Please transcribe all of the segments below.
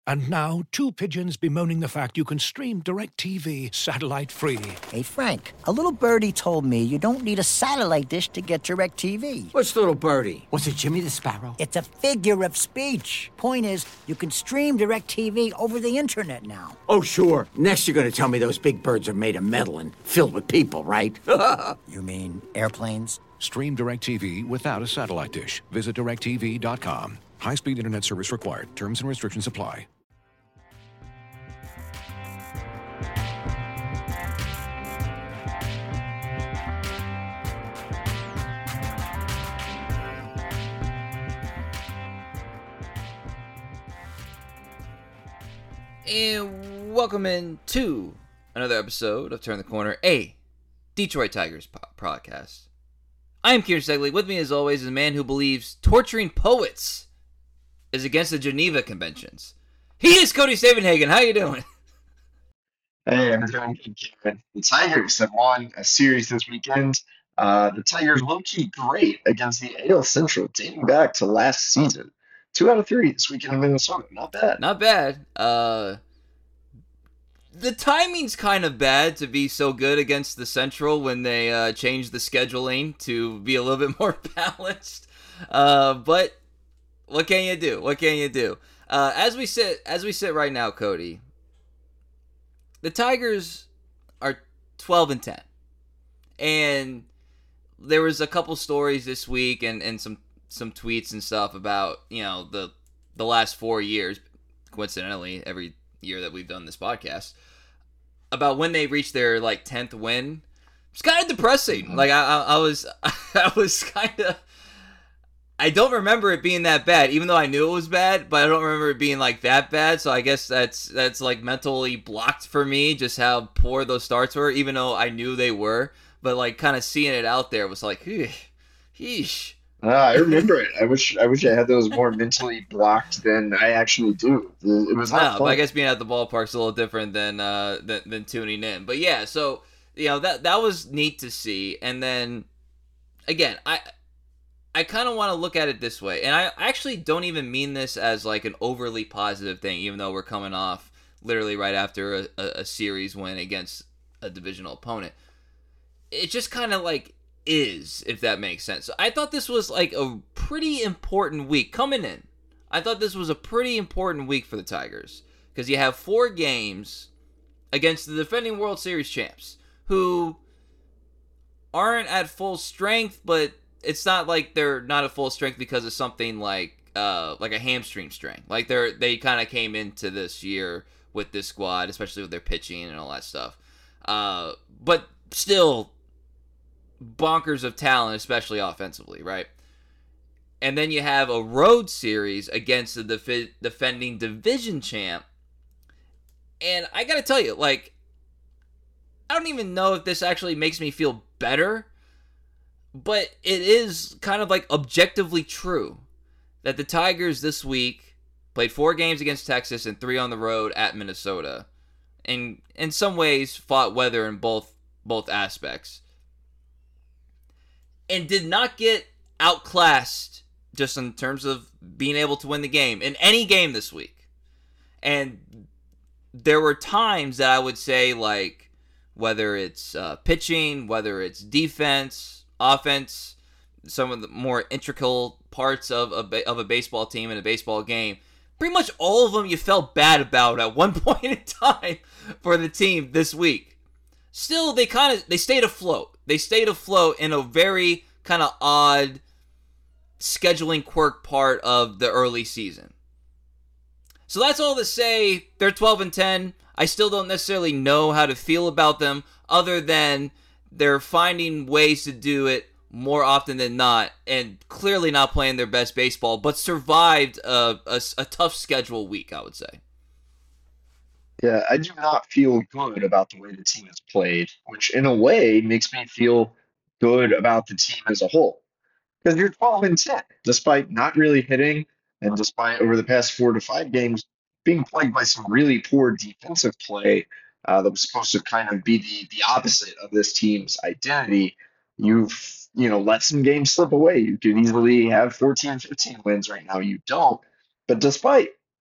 And now, two pigeons bemoaning the fact you can stream DirecTV satellite-free. Hey, Frank, a little birdie told me you don't need a satellite dish to get DirecTV. Which little birdie? Was it Jimmy the Sparrow? It's a figure of speech. Point is, you can stream DirecTV over the internet now. Oh, sure. Next you're going to tell me those big birds are made of metal and filled with people, right? You mean airplanes? Stream DirecTV without a satellite dish. Visit DirecTV.com. High-speed internet service required. Terms and restrictions apply. And welcome into another episode of Turn the Corner, a Detroit Tigers podcast. I am Kieran Segley. With me, as always, is a man who believes torturing poets is against the Geneva Conventions. He is Cody Stavenhagen. How you doing? Hey, I'm doing good, Kieran. The Tigers have won a series this weekend. The Tigers low-key great against the AL Central, dating back to last season. 2 out of 3 this weekend in Minnesota. Not bad. Not bad. The timing's kind of bad to be so good against the Central when they changed the scheduling to be a little bit more balanced. But what can you do? What can you do? As we sit right now, Cody, the Tigers are 12-10, and there was a couple stories this week and some tweets and stuff about, you know, the last 4 years, coincidentally, every year that we've done this podcast, about when they reached their, 10th win. It's kind of depressing. Like, I was kind of, I don't remember it being that bad, even though I knew it was bad, but I don't remember it being, that bad, so I guess that's mentally blocked for me, just how poor those starts were, even though I knew they were, but, kind of seeing it out there was like, yeesh. I remember it. I wish I had those more mentally blocked than I actually do. It was not fun. But I guess being at the ballpark's a little different than tuning in. But yeah, so that was neat to see. And then again, I kind of want to look at it this way, and I actually don't even mean this as an overly positive thing, even though we're coming off literally right after a series win against a divisional opponent. It just kind of is, if that makes sense. So I thought this was a pretty important week coming in. I thought this was a pretty important week for the Tigers because you have 4 games against the defending World Series champs who aren't at full strength, but it's not like they're not at full strength because of something like a hamstring strain. They kind of came into this year with this squad, especially with their pitching and all that stuff. But still bonkers of talent, especially offensively, right? And then you have a road series against the defending division champ. And I gotta tell you, I don't even know if this actually makes me feel better, but it is kind of objectively true that the Tigers this week played 4 games against Texas and 3 on the road at Minnesota. And in some ways fought weather in both aspects. And did not get outclassed just in terms of being able to win the game in any game this week. And there were times that I would say, whether it's pitching, whether it's defense, offense, some of the more integral parts of a baseball team and a baseball game, pretty much all of them you felt bad about at one point in time for the team this week. Still, they stayed afloat. They stayed afloat in a very kind of odd scheduling quirk part of the early season. So that's all to say, they're 12-10. I still don't necessarily know how to feel about them, other than they're finding ways to do it more often than not, and clearly not playing their best baseball, but survived a tough schedule week, I would say. Yeah, I do not feel good about the way the team has played, which in a way makes me feel good about the team as a whole. Because you're 12-10, despite not really hitting, and despite over the past 4 to 5 games being plagued by some really poor defensive play that was supposed to kind of be the opposite of this team's identity. You've let some games slip away. You could easily have 14, 15 wins right now. You don't. But despite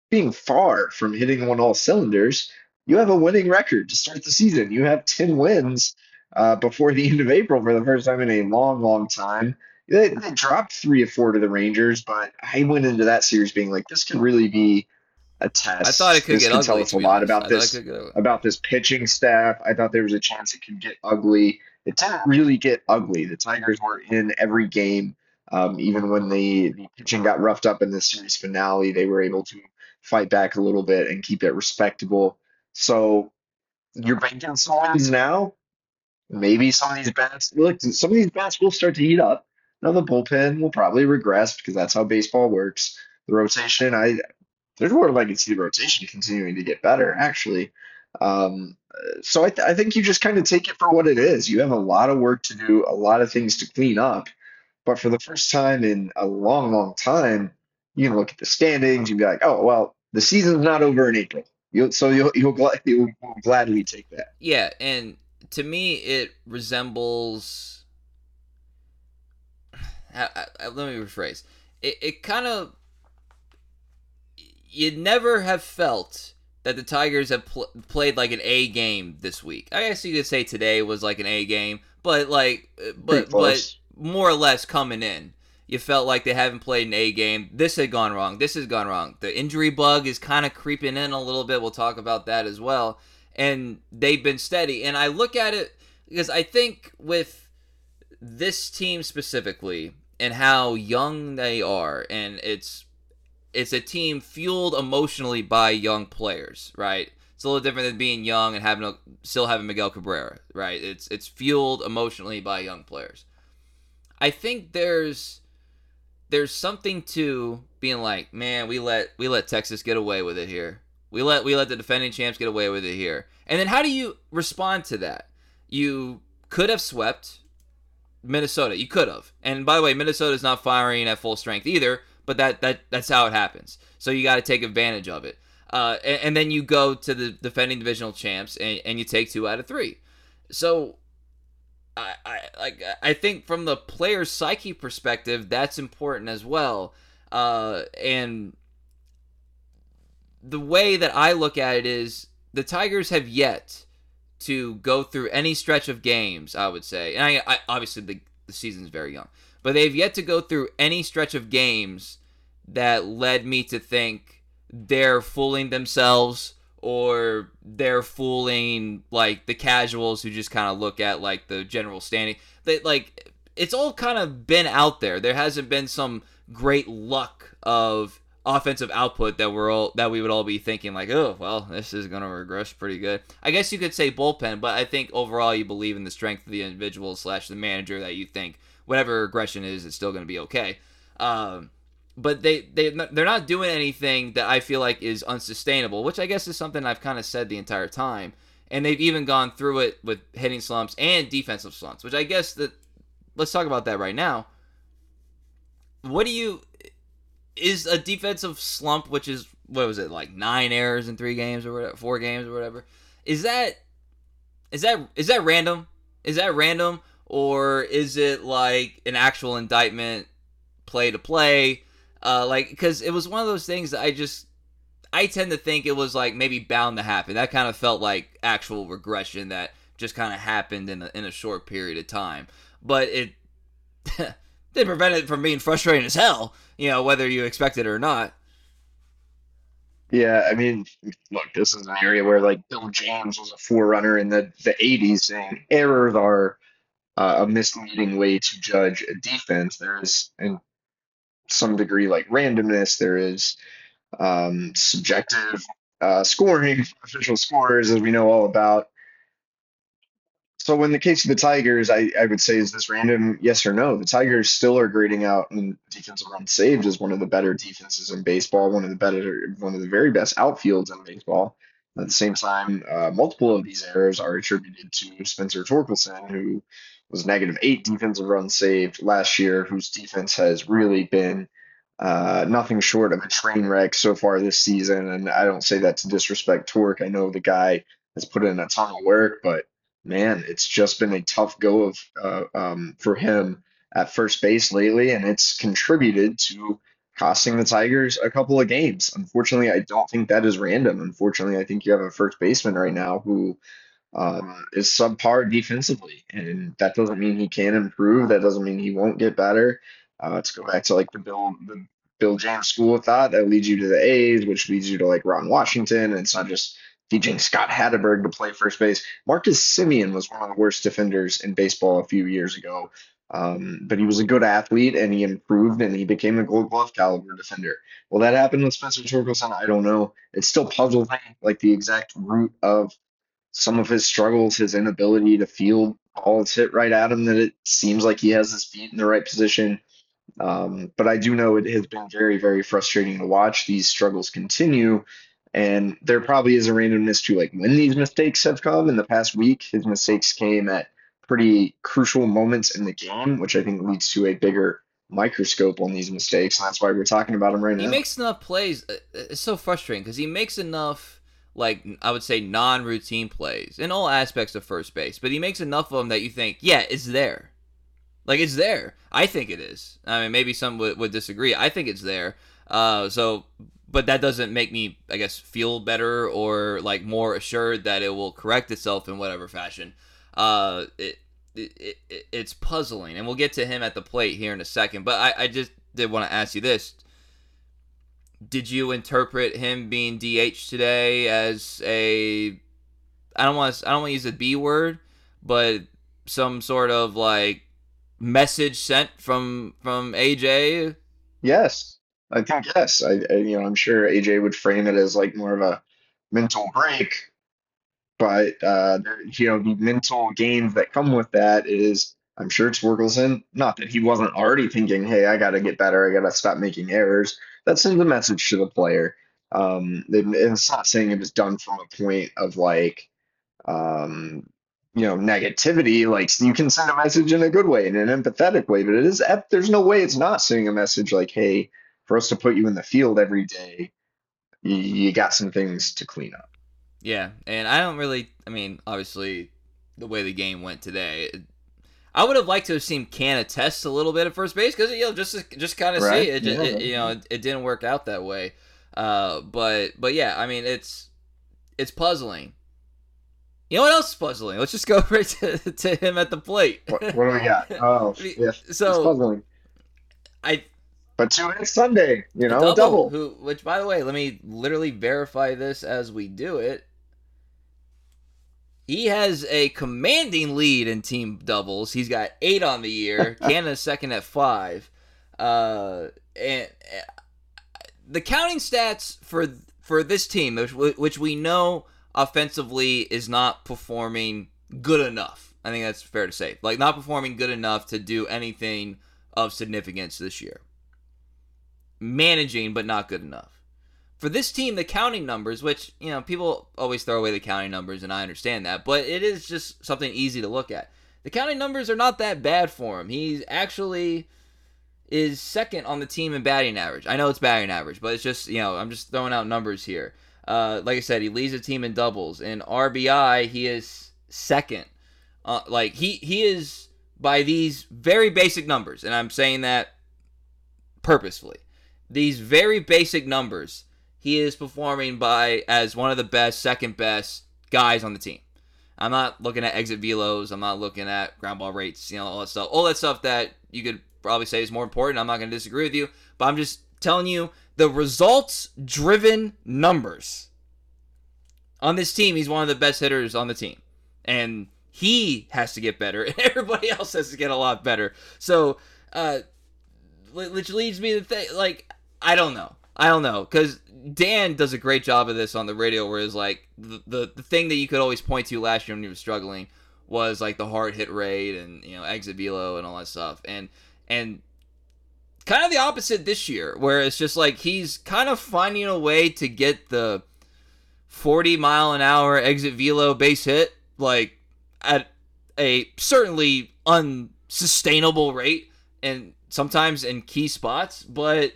being far from hitting on all cylinders, you have a winning record to start the season. You have 10 wins before the end of April for the first time in a long, long time. They dropped 3 or 4 to the Rangers, but I went into that series being like, this could really be a I thought it test. could This get could tell ugly, us to a be lot honest. I thought it could get ugly. about this pitching staff. I thought there was a chance it could get ugly. It didn't really get ugly. The Tigers were in every game. Even when the pitching got roughed up in the series finale, they were able to fight back a little bit and keep it respectable. So you're banking some wins now. Maybe some of these bats, look, some of these bats will start to heat up. Now the bullpen will probably regress because that's how baseball works. The rotation, there's more like I can see the rotation continuing to get better, actually. So I think you just kind of take it for what it is. You have a lot of work to do, a lot of things to clean up. But for the first time in a long, long time, you can look at the standings. You'd be like, oh, well, the season's not over in April. You'll gladly take that. Yeah, and to me, it resembles. Let me rephrase. It kind of. You'd never have felt that the Tigers have played like an A game this week. I guess you could say today was like an A game, but but more or less coming in, you felt like they haven't played an A game. This had gone wrong. This has gone wrong. The injury bug is kind of creeping in a little bit. We'll talk about that as well. And they've been steady. And I look at it because I think with this team specifically and how young they are, and it's a team fueled emotionally by young players, right? It's a little different than being young and still having Miguel Cabrera, right? It's fueled emotionally by young players. I think there's something to being like, man, we let Texas get away with it here. We let the defending champs get away with it here. And then how do you respond to that? You could have swept Minnesota. You could have. And by the way, Minnesota's not firing at full strength either, but that's how it happens. So you got to take advantage of it. And then you go to the defending divisional champs and you take 2 out of 3. So I think from the player's psyche perspective, that's important as well. And the way that I look at it is the Tigers have yet to go through any stretch of games, I would say. And I obviously the season's very young, but they've yet to go through any stretch of games that led me to think they're fooling themselves or they're fooling like the casuals who just kind of look at like the general standing. They like it's all kind of been out there. There hasn't been some great luck of offensive output that we would all be thinking like, oh well, this is gonna regress pretty good. I guess you could say bullpen, but I think overall you believe in the strength of the individual / the manager, that you think whatever regression is, it's still gonna be okay. But they're not doing anything that I feel like is unsustainable, which I guess is something I've kind of said the entire time. And they've even gone through it with hitting slumps and defensive slumps, which I guess that let's talk about that right now. Is a defensive slump, which is, what was it, like 9 errors in 3 games or whatever, 4 games or whatever? Is that random? Is that random, or is it like an actual indictment, play to play? Because it was one of those things that I tend to think it was like maybe bound to happen. That kind of felt like actual regression that just kind of happened in a short period of time. But it didn't prevent it from being frustrating as hell, whether you expect it or not. Yeah, I mean, look, this is an area where like Bill James was a forerunner in the 80s, saying errors are a misleading way to judge a defense. There is, in some degree, like randomness. There is subjective scoring, official scores, as we know all about. So in the case of the Tigers, I would say, is this random? Yes or no? The Tigers still are grading out in defensive runs saved as one of the better defenses in baseball, one of the very best outfields in baseball. At the same time, multiple of these errors are attributed to Spencer Torkelson, who was -8 defensive runs saved last year, whose defense has really been nothing short of a train wreck so far this season. And I don't say that to disrespect Torque. I know the guy has put in a ton of work, but man, it's just been a tough go for him at first base lately, and it's contributed to costing the Tigers a couple of games. Unfortunately, I don't think that is random. Unfortunately, I think you have a first baseman right now who is subpar defensively, and that doesn't mean he can't improve. That doesn't mean he won't get better. Let's go back to like the Bill James school of thought that leads you to the A's, which leads you to like Ron Washington. And it's not just teaching Scott Hatteberg to play first base. Marcus Simeon was one of the worst defenders in baseball a few years ago. But he was a good athlete and he improved and he became a Gold Glove caliber defender. Will that happen with Spencer Torkelson? I don't know. It still puzzles me, like the exact root of some of his struggles, his inability to field balls hit right at him, that it seems like he has his feet in the right position. But I do know it has been very, very frustrating to watch these struggles continue. And there probably is a randomness to like when these mistakes have come in the past week. His mistakes came at pretty crucial moments in the game, which I think leads to a bigger microscope on these mistakes. And that's why we're talking about him right now. He makes enough plays. It's so frustrating because he makes enough, like, I would say non-routine plays in all aspects of first base, but he makes enough of them that you think, yeah, it's there. Like, it's there. I think it is. I mean, maybe some would disagree. I think it's there. But that doesn't make me, I guess, feel better or like more assured that it will correct itself in whatever fashion. It's puzzling, and we'll get to him at the plate here in a second. But I just did want to ask you this: did you interpret him being DH today as I don't want to use the B word, but some sort of like message sent from AJ? Yes, I think yes. I'm sure AJ would frame it as like more of a mental break, but the mental games that come with that is, I'm sure Torkelson, not that he wasn't already thinking, hey, I got to get better, I got to stop making errors. That sends a message to the player. It's not saying it was done from a point of like, negativity. Like, you can send a message in a good way, in an empathetic way, but there's no way it's not sending a message like, hey, for us to put you in the field every day, you got some things to clean up. Yeah, and obviously, the way the game went today, I would have liked to have seen Canna test a little bit at first base because just kind of Right. see it. It didn't work out that way. But yeah, I mean it's puzzling. You know what else is puzzling? Let's just go right to him at the plate. What do we got? Oh, yeah, it's puzzling. But 2 hits Sunday, a double. Which, by the way, let me literally verify this as we do it. He has a commanding lead in team doubles. He's got 8 on the year. Canada's second at 5. And the counting stats for this team, which we know offensively is not performing good enough. I think that's fair to say. Like, not performing good enough to do anything of significance this year. Managing, but not good enough. For this team, the counting numbers, which, people always throw away the counting numbers, and I understand that, but it is just something easy to look at. The counting numbers are not that bad for him. He actually is second on the team in batting average. I know it's batting average, but it's just, I'm just throwing out numbers here. Like I said, he leads the team in doubles. In RBI, he is second. He is, by these very basic numbers, and I'm saying that purposefully, these very basic numbers, he is performing as one of the best, second best guys on the team. I'm not looking at exit velos. I'm not looking at ground ball rates, all that stuff. All that stuff that you could probably say is more important. I'm not going to disagree with you. But I'm just telling you the results-driven numbers. On this team, he's one of the best hitters on the team. And he has to get better, and everybody else has to get a lot better. So, which leads me to think, like, I don't know, because Dan does a great job of this on the radio, where it's like the thing that you could always point to last year when he was struggling was like the hard hit rate and exit velo and all that stuff, and kind of the opposite this year, where it's just like he's kind of finding a way to get the 40-mile-an-hour exit velo base hit like at a certainly unsustainable rate, and sometimes in key spots, but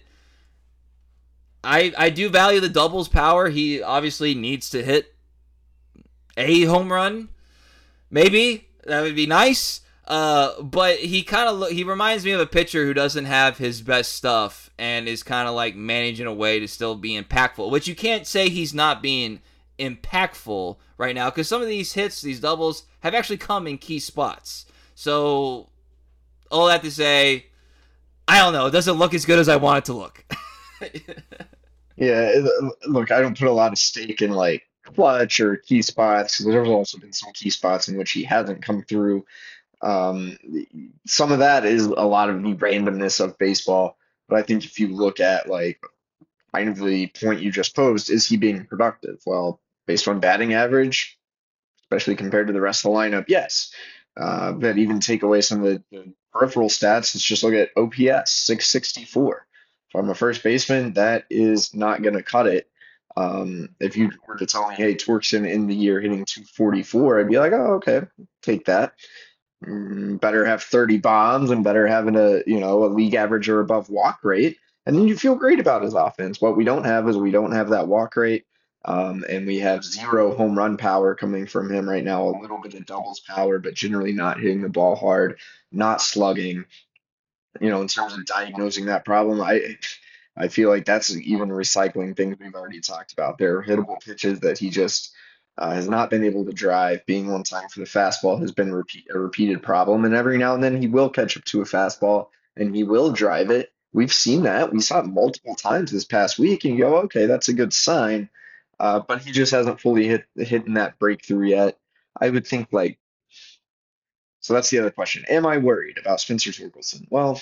I do value the doubles power. He obviously needs to hit a home run. Maybe. That would be nice. But he reminds me of a pitcher who doesn't have his best stuff and is kind of like managing a way to still be impactful, which you can't say he's not being impactful right now, because some of these hits, these doubles, have actually come in key spots. So all that to say, I don't know. It doesn't look as good as I want it to look. Yeah, look, I don't put a lot of stake in like clutch or key spots, because there's also been some key spots in which he hasn't come through. Um, some of that is a lot of the randomness of baseball, but I think if you look at like kind of the point you just posed, is he being productive? Well, based on batting average, especially compared to the rest of the lineup, yes. But even take away some of the peripheral stats, let's just look at OPS, 664. From a first baseman, that is not going to cut it. If you were to tell me, hey, Torkson in the year hitting 244, I'd be like, oh, okay, take that. Better have 30 bombs and better having a league average or above walk rate, and then you feel great about his offense. What we don't have is we don't have that walk rate, and we have zero home run power coming from him right now. A little bit of doubles power, but generally not hitting the ball hard, not slugging. In terms of diagnosing that problem, I feel like that's even recycling things we've already talked about. There are hittable pitches that he just has not been able to drive. Being on time for the fastball has been a repeated problem, and every now and then he will catch up to a fastball and he will drive it. We've seen that. We saw it multiple times this past week, and you go, okay, that's a good sign. But he just hasn't fully hitting that breakthrough yet. I would think so that's the other question. Am I worried about Spencer Torkelson? Well,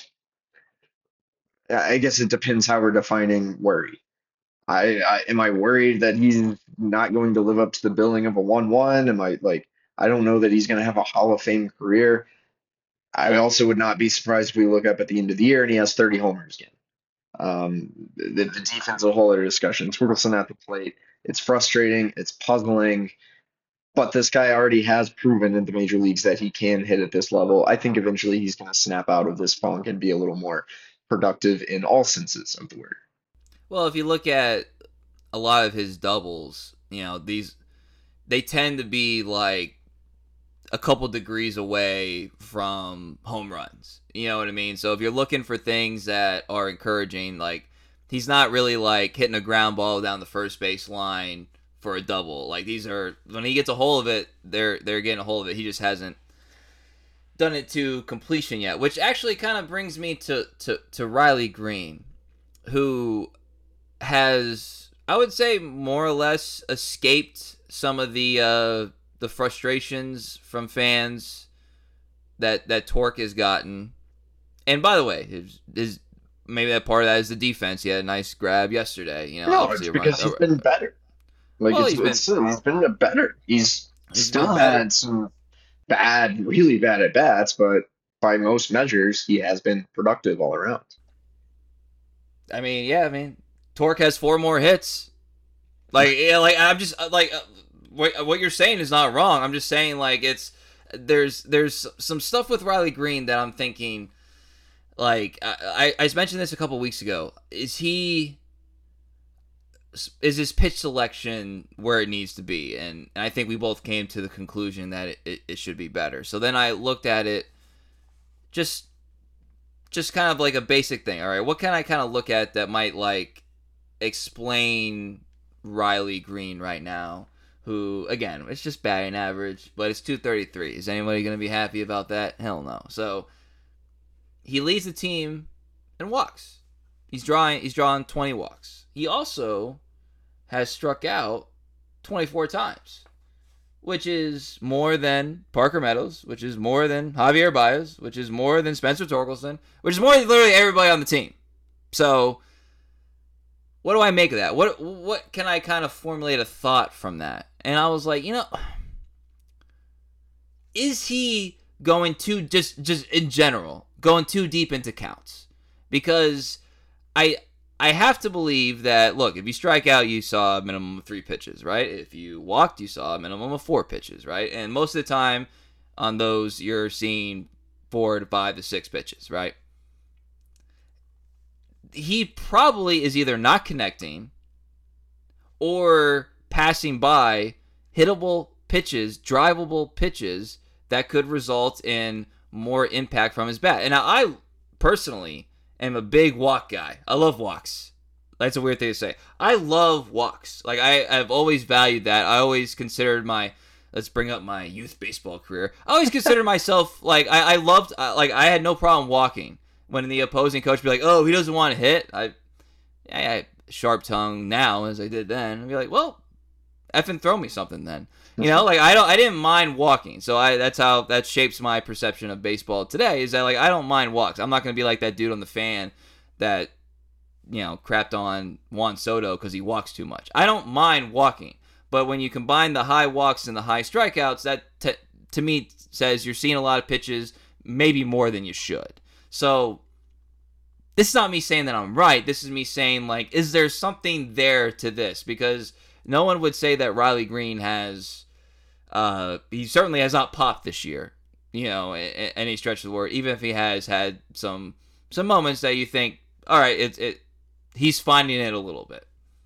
I guess it depends how we're defining worry. Am I worried that he's not going to live up to the billing of a 1-1? I don't know that he's going to have a Hall of Fame career. I also would not be surprised if we look up at the end of the year and he has 30 homers again. The defense is a whole other discussion. Torkelson at the plate, it's frustrating, it's puzzling, but this guy already has proven in the major leagues that he can hit at this level. I think eventually he's going to snap out of this funk and be a little more productive in all senses of the word. Well, if you look at a lot of his doubles, they tend to be like a couple degrees away from home runs. You know what I mean? So if you're looking for things that are encouraging, like he's not really like hitting a ground ball down the first base line for a double. Like these are, when he gets a hold of it, they're getting a hold of it. He just hasn't done it to completion yet, which actually kind of brings me to Riley Green, who has, I would say, more or less escaped some of the frustrations from fans that Torque has gotten. And by the way, his maybe that part of that is the defense. He had a nice grab yesterday. No, it's because he's been better. He's been better. He's still had some really bad at bats, but by most measures, he has been productive all around. I mean, Torque has 4 more hits. I'm just what you're saying is not wrong. I'm just saying there's some stuff with Riley Green that I'm thinking. I mentioned this a couple weeks ago. Is his pitch selection where it needs to be? And I think we both came to the conclusion that it should be better. So then I looked at it, just kind of like a basic thing. All right, what can I kind of look at that might explain Riley Green right now? Who, again, it's just batting average, but it's 233. Is anybody going to be happy about that? Hell no. So he leads the team in walks. He's drawn 20 walks. He also has struck out 24 times, which is more than Parker Meadows, which is more than Javier Baez, which is more than Spencer Torkelson, which is more than literally everybody on the team. So what do I make of that? What can I kind of formulate a thought from that? And I was like, is he going too, just in general, going too deep into counts? Because I have to believe that, look, if you strike out, you saw a minimum of 3 pitches, right? If you walked, you saw a minimum of 4 pitches, right? And most of the time on those, you're seeing 4 to 5 to 6 pitches, right? He probably is either not connecting or passing by hittable pitches, drivable pitches that could result in more impact from his bat. And I personally am a big walk guy. I love walks. That's a weird thing to say. I love walks. Like, I've always valued that. I always considered let's bring up my youth baseball career. I always considered myself, like, I loved, like, I had no problem walking. When the opposing coach would be like, oh, he doesn't want to hit, I sharp tongue now as I did then. I'd be like, well, effing throw me something then. You know, like, I didn't mind walking. So that shapes my perception of baseball today, is that, like, I don't mind walks. I'm not going to be like that dude on the fan that, you know, crapped on Juan Soto because he walks too much. I don't mind walking. But when you combine the high walks and the high strikeouts, that to me says you're seeing a lot of pitches, maybe more than you should. So this is not me saying that I'm right. This is me saying, like, is there something there to this? Because no one would say that Riley Green has, he certainly has not popped this year, you know, in any stretch of the word, even if he has had some moments that you think, all right, he's finding it a little bit.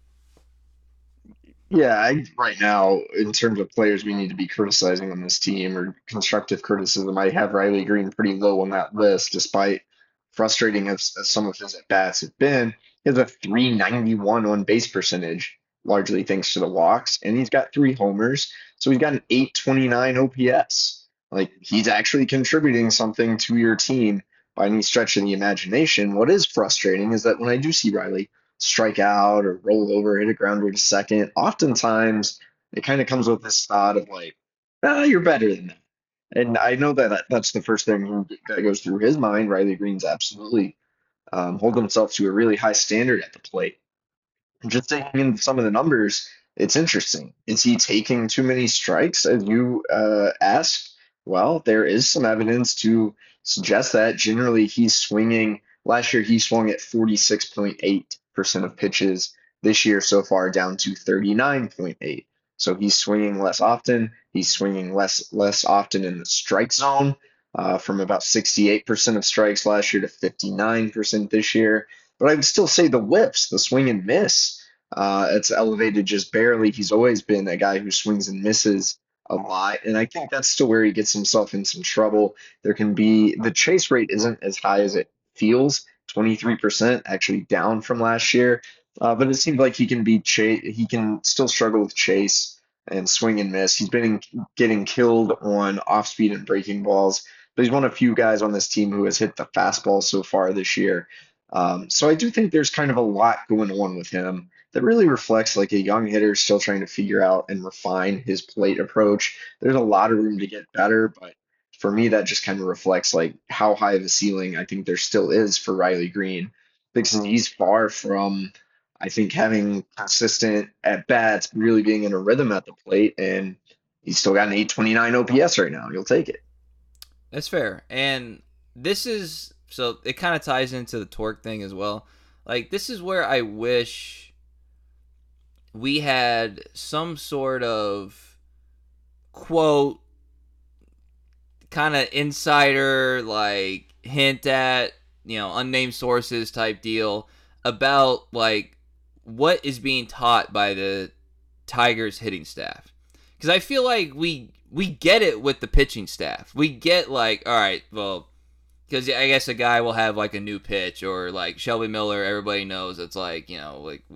Yeah, right now, in terms of players we need to be criticizing on this team or constructive criticism, I have Riley Green pretty low on that list, despite frustrating as some of his at-bats have been. He has a 391 on base percentage, largely thanks to the walks, and he's got 3 homers, so he's got an 829 OPS. Like, he's actually contributing something to your team by any stretch of the imagination. What is frustrating is that when I do see Riley strike out or roll over, hit a grounder to second, oftentimes it kind of comes with this thought of like, you're better than that. And I know that that's the first thing that goes through his mind. Riley Green's absolutely hold himself to a really high standard at the plate. Just taking in some of the numbers, it's interesting. Is he taking too many strikes, as you asked? Well, there is some evidence to suggest that. Generally, he's swinging. Last year, he swung at 46.8% of pitches. This year, so far, down to 39.8. So he's swinging less often. He's swinging less often in the strike zone, from about 68% of strikes last year to 59% this year. But I would still say the whips, the swing and miss, it's elevated just barely. He's always been a guy who swings and misses a lot, and I think that's still where he gets himself in some trouble. There can be, the chase rate isn't as high as it feels, 23%, actually down from last year. But it seems like he can still struggle with chase and swing and miss. He's been getting killed on off speed and breaking balls, but he's one of few guys on this team who has hit the fastball so far this year. So I do think there's kind of a lot going on with him that really reflects like a young hitter still trying to figure out and refine his plate approach. There's a lot of room to get better, but for me, that just kind of reflects like how high of a ceiling I think there still is for Riley Green, because he's far from, I think, having consistent at bats, really being in a rhythm at the plate, and he's still got an 829 OPS right now. You'll take it. That's fair. And so it kind of ties into the torque thing as well. Like, this is where I wish we had some sort of quote, kind of insider, like, hint at, you know, unnamed sources type deal about, like, what is being taught by the Tigers hitting staff. Because I feel like we get it with the pitching staff. We get, like, all right, well, because I guess a guy will have, like, a new pitch, or, like, Shelby Miller, everybody knows it's like, you know, like,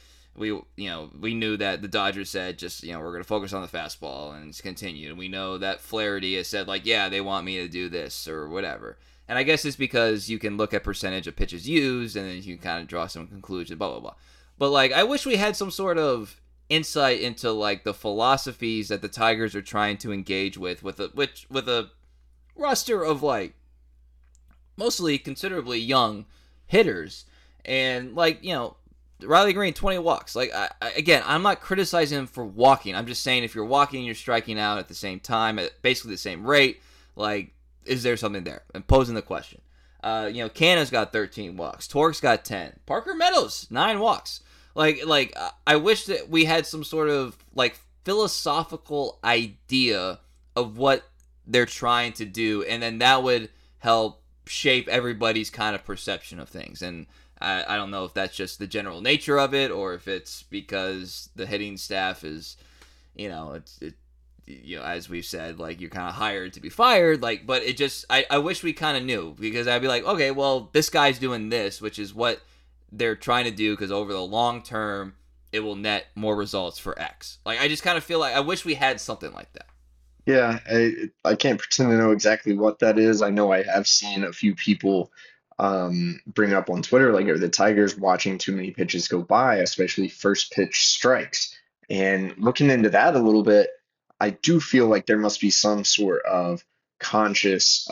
we knew that the Dodgers said just, you know, we're going to focus on the fastball, and it's continued. And we know that Flaherty has said, like, yeah, they want me to do this or whatever. And I guess it's because you can look at percentage of pitches used, and then you can kind of draw some conclusions, blah, blah, blah. But, like, I wish we had some sort of insight into, like, the philosophies that the Tigers are trying to engage with a roster of, like, mostly considerably young hitters. And, like, you know, Riley Green, 20 walks. Like, again, I'm not criticizing him for walking. I'm just saying if you're walking, you're striking out at the same time, at basically the same rate. Like, is there something there? I'm posing the question. You know, Canna's got 13 walks. Torque's got 10. Parker Meadows, 9 walks. Like, I wish that we had some sort of, like, philosophical idea of what they're trying to do, and then that would help shape everybody's kind of perception of things. And I don't know if that's just the general nature of it, or if it's because the hitting staff is, you know, as we've said, like, you're kind of hired to be fired. Like, but it just, I wish we kind of knew, because I'd be like, okay, well, this guy's doing this, which is what they're trying to do, because over the long term, it will net more results for X. Like, I just kind of feel like I wish we had something like that. Yeah, I can't pretend to know exactly what that is. I know I have seen a few people bring up on Twitter, like, are the Tigers watching too many pitches go by, especially first pitch strikes? And looking into that a little bit, I do feel like there must be some sort of conscious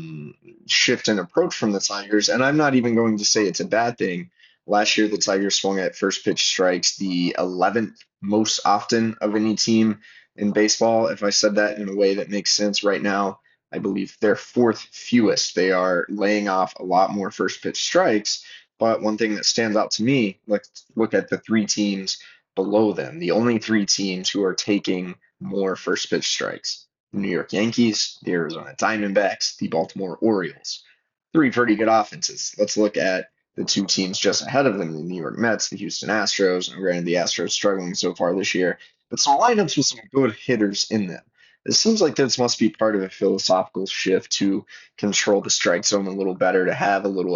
shift in approach from the Tigers. And I'm not even going to say it's a bad thing. Last year, the Tigers swung at first pitch strikes the 11th most often of any team in baseball. If I said that in a way that makes sense, right now, I believe they're fourth fewest. They are laying off a lot more first pitch strikes. But one thing that stands out to me, let's look at the three teams below them. The only three teams who are taking more first pitch strikes: the New York Yankees, the Arizona Diamondbacks, the Baltimore Orioles. Three pretty good offenses. Let's look at the two teams just ahead of them, the New York Mets, the Houston Astros. And granted, the Astros struggling so far this year, but some lineups with some good hitters in them. It seems like this must be part of a philosophical shift to control the strike zone a little better, to have a little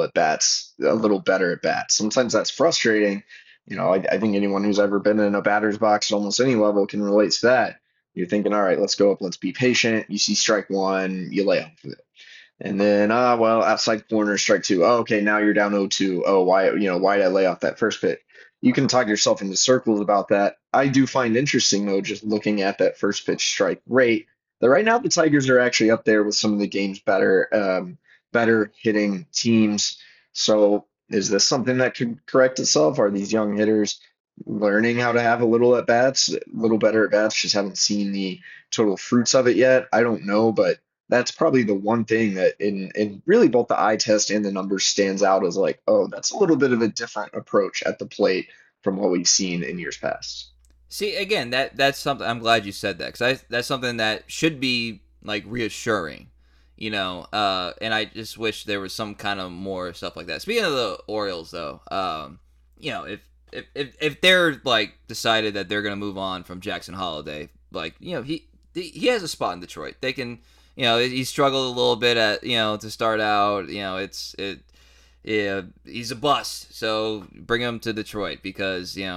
better at bats. Sometimes that's frustrating. I think anyone who's ever been in a batter's box at almost any level can relate to that. You're thinking, all right, let's go up, let's be patient. You see strike one, you lay off of it. And then, outside corner, strike two. Oh, okay, now you're down 0-2. Oh, why did I lay off that first pitch? You can talk yourself into circles about that. I do find interesting, though, just looking at that first pitch strike rate, that right now the Tigers are actually up there with some of the game's better hitting teams. So is this something that could correct itself? Are these young hitters learning how to have a little better at bats, just haven't seen the total fruits of it yet? I don't know, but that's probably the one thing that in really both the eye test and the numbers stands out as like, oh, that's a little bit of a different approach at the plate from what we've seen in years past. See, again, that's something, I'm glad you said that, because that's something that should be, like, reassuring, and I just wish there was some kind of more stuff like that. Speaking of the Orioles, though, if they're, like, decided that they're going to move on from Jackson Holliday, like, he has a spot in Detroit. They can, he struggled a little bit at, to start out. He's a bust. So bring him to Detroit, because he's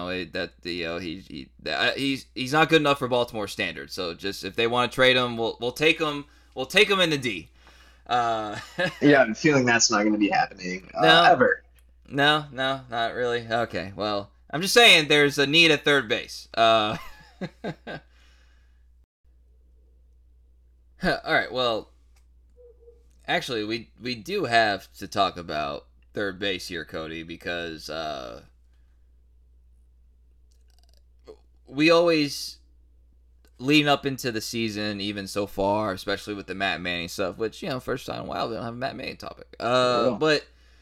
not good enough for Baltimore standards. So just, if they want to trade him, we'll take him. We'll take him in the D. Yeah, I'm feeling that's not going to be happening ever. No, not really. Okay, well, I'm just saying there's a need at third base. All right, well, actually, we do have to talk about third base here, Cody, because we always, leading up into the season, even so far, especially with the Matt Manning stuff, which, first time in a while we don't have a Matt Manning topic. But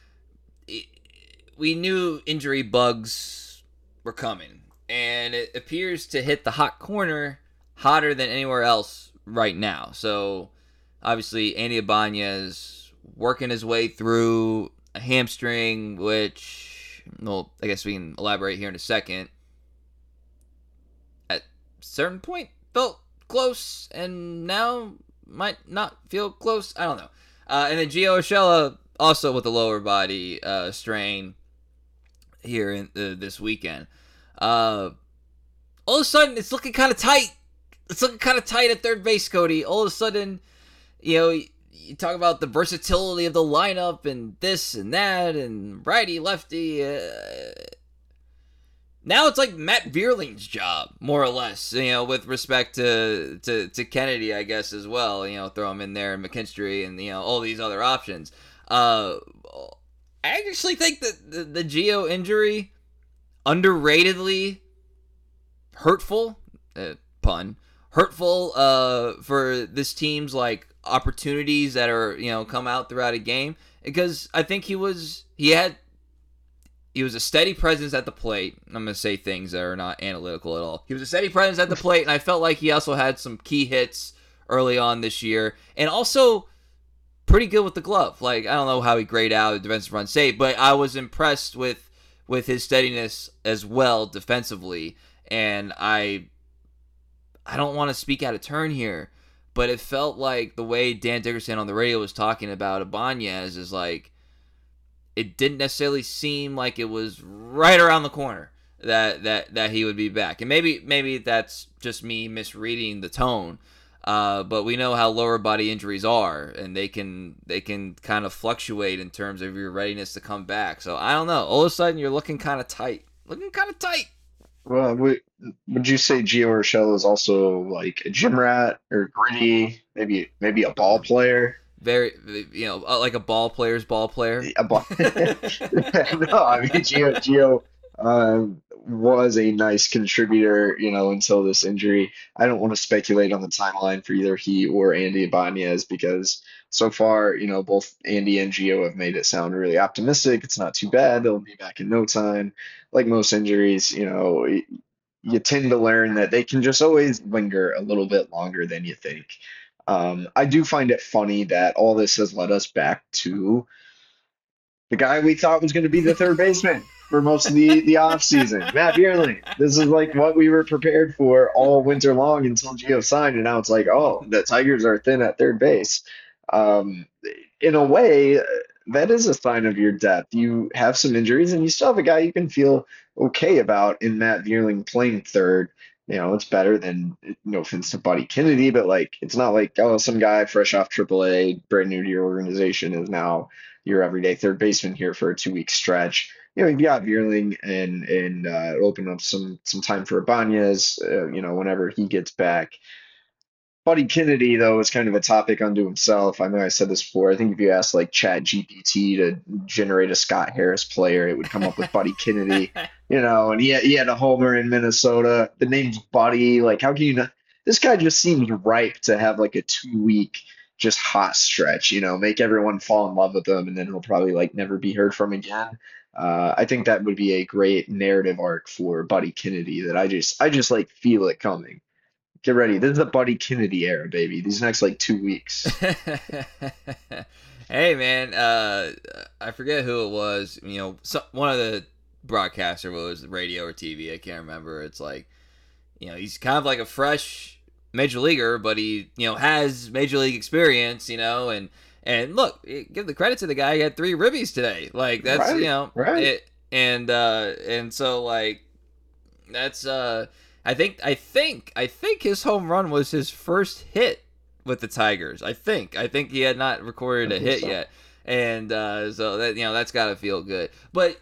we knew injury bugs were coming, and it appears to hit the hot corner hotter than anywhere else right now. So obviously Andy Ibanez working his way through a hamstring, which, well, I guess we can elaborate here in a second. At a certain point felt close, and now might not feel close. I don't know. And then Gio Urshela also with a lower body strain here in this weekend. All of a sudden, it's looking kind of tight. It's looking kind of tight at third base, Cody. All of a sudden, you talk about the versatility of the lineup and this and that and righty, lefty. Now it's like Matt Vierling's job, more or less, with respect to Kennedy, I guess, as well. Throw him in there, and McKinstry, and, all these other options. I actually think that the Gio injury, underratedly hurtful, hurtful for this team's, like, opportunities that are, come out throughout a game, because I think he was a steady presence at the plate. I'm going to say things that are not analytical at all. He was a steady presence at the plate, and I felt like he also had some key hits early on this year, and also pretty good with the glove. Like, I don't know how he graded out a defensive run save, but I was impressed with his steadiness as well defensively, and I I don't want to speak out of turn here, but it felt like the way Dan Dickerson on the radio was talking about Ibanez is like, it didn't necessarily seem like it was right around the corner that he would be back. And maybe that's just me misreading the tone. But we know how lower body injuries are, and they can kind of fluctuate in terms of your readiness to come back. So I don't know. All of a sudden, you're looking kind of tight. Well, would you say Gio Urshela is also like a gym rat or gritty? Maybe a ball player. Very, like a ball player's ball player. No, I mean Gio was a nice contributor, until this injury. I don't want to speculate on the timeline for either he or Andy Ibanez because so far, both Andy and Gio have made it sound really optimistic. It's not too bad. They'll be back in no time. Like most injuries, you tend to learn that they can just always linger a little bit longer than you think. I do find it funny that all this has led us back to the guy we thought was going to be the third baseman for most of the off season, Matt Vierling. This is like what we were prepared for all winter long until Gio signed, and now it's like, oh, the Tigers are thin at third base. In a way, that is a sign of your depth. You have some injuries, and you still have a guy you can feel okay about in Matt Vierling playing third. It's better than, no offense to Buddy Kennedy, but like it's not like, oh, some guy fresh off AAA, brand new to your organization is now your everyday third baseman here for a 2-week stretch. You've got Vierling and it'll open up some time for Ibanez, whenever he gets back. Buddy Kennedy, though, is kind of a topic unto himself. I know I said this before. I think if you asked like Chat GPT to generate a Scott Harris player, it would come up with Buddy Kennedy, and he had a homer in Minnesota. The name's Buddy. Like, how can you not? This guy just seems ripe to have like a 2-week just hot stretch, make everyone fall in love with him, and then he'll probably like never be heard from again. I think that would be a great narrative arc for Buddy Kennedy that I just like feel it coming. Get ready. This is the Buddy Kennedy era, baby. These next like 2 weeks. Hey, man. I forget who it was. One of the broadcaster was radio or TV. I can't remember. It's like, he's kind of like a fresh major leaguer, but he, has major league experience. And look, give the credit to the guy. He had 3 ribbies today. Like that's right. It, and so like that's I think his home run was his first hit with the Tigers. I think he had not recorded a hit yet, and so that that's got to feel good. But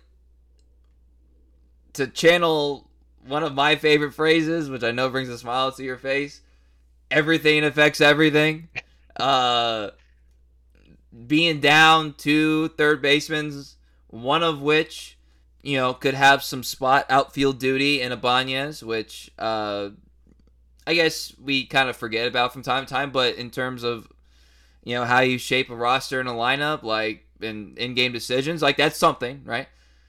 to channel one of my favorite phrases, which I know brings a smile to your face, everything affects everything. Being down 2 third basemen, one of which could have some spot outfield duty in Ibanez, which I guess we kind of forget about from time to time. But in terms of, how you shape a roster and a lineup, like in-game decisions, like that's something, right?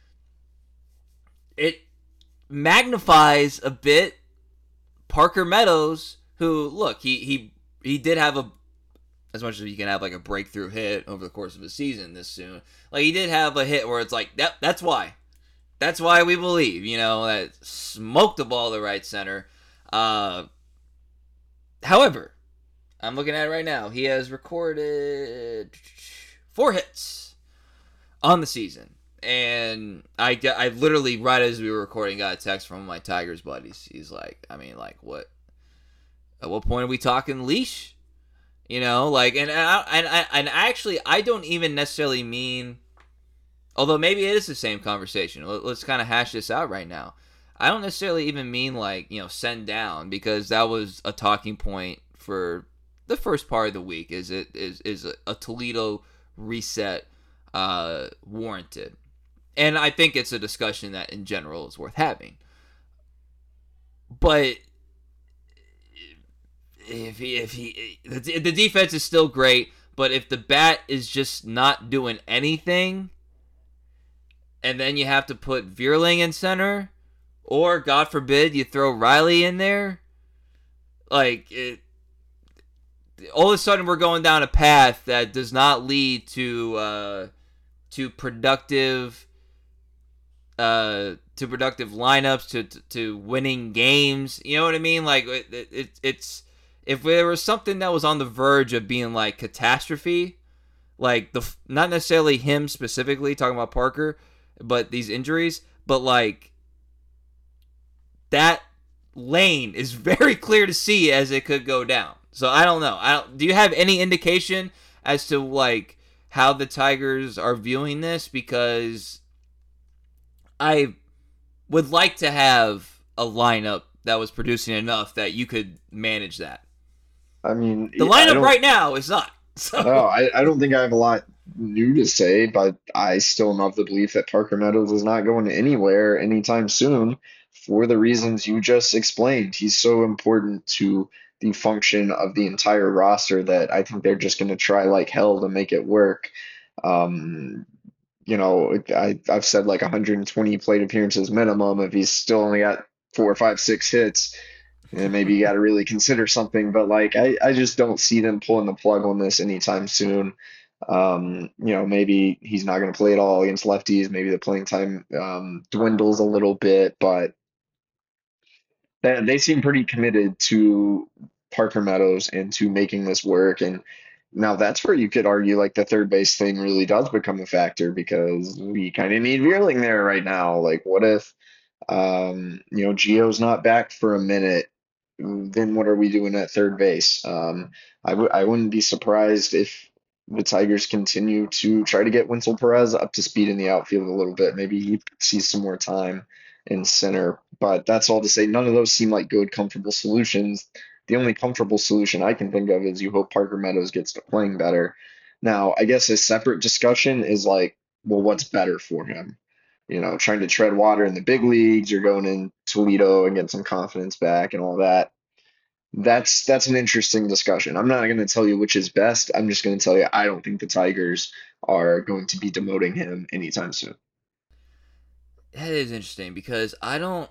It magnifies a bit Parker Meadows, who, look, he did have as much as you can have like a breakthrough hit over the course of a season this soon. Like he did have a hit where it's like, that's why. That's why we believe, that smoked the ball to right center. However, I'm looking at it right now. He has recorded 4 hits on the season. And I literally, right as we were recording, got a text from one of my Tigers buddies. He's like, what? At what point are we talking leash? And actually, I don't even necessarily mean... Although maybe it is the same conversation. Let's kind of hash this out right now. I don't necessarily even mean like, send down, because that was a talking point for the first part of the week. Is a Toledo reset warranted? And I think it's a discussion that in general is worth having. But if the defense is still great, but if the bat is just not doing anything, and then you have to put Vierling in center, or God forbid you throw Riley in there, like all of a sudden we're going down a path that does not lead to productive to productive lineups to winning games. You know what I mean? Like it's if there was something that was on the verge of being like catastrophe, like not necessarily him specifically talking about Parker, but these injuries, but like that lane is very clear to see as it could go down. So I don't know. Do you have any indication as to like how the Tigers are viewing this? Because I would like to have a lineup that was producing enough that you could manage that. I mean, The lineup right now is not. So. No, I don't think I have a lot new to say, but I still am of the belief that Parker Meadows is not going anywhere anytime soon for the reasons you just explained. He's so important to the function of the entire roster that I think they're just going to try like hell to make it work. I've said like 120 plate appearances minimum. If he's still only got 4, 5, 6 hits, and maybe you got to really consider something. But like, I just don't see them pulling the plug on this anytime soon. Maybe he's not going to play at all against lefties. Maybe the playing time dwindles a little bit, but they seem pretty committed to Parker Meadows and to making this work. And now that's where you could argue like the third base thing really does become a factor, because we kind of need Vierling there right now. Like, what if Gio's not back for a minute? Then what are we doing at third base? I wouldn't be surprised if the Tigers continue to try to get Winsel Perez up to speed in the outfield a little bit. Maybe he sees some more time in center. But that's all to say, none of those seem like good, comfortable solutions. The only comfortable solution I can think of is you hope Parker Meadows gets to playing better. Now, I guess a separate discussion is like, well, what's better for him? Trying to tread water in the big leagues, you're going in Toledo and get some confidence back and all that. That's an interesting discussion. I'm not going to tell you which is best. I'm just going to tell you I don't think the Tigers are going to be demoting him anytime soon. That is interesting because I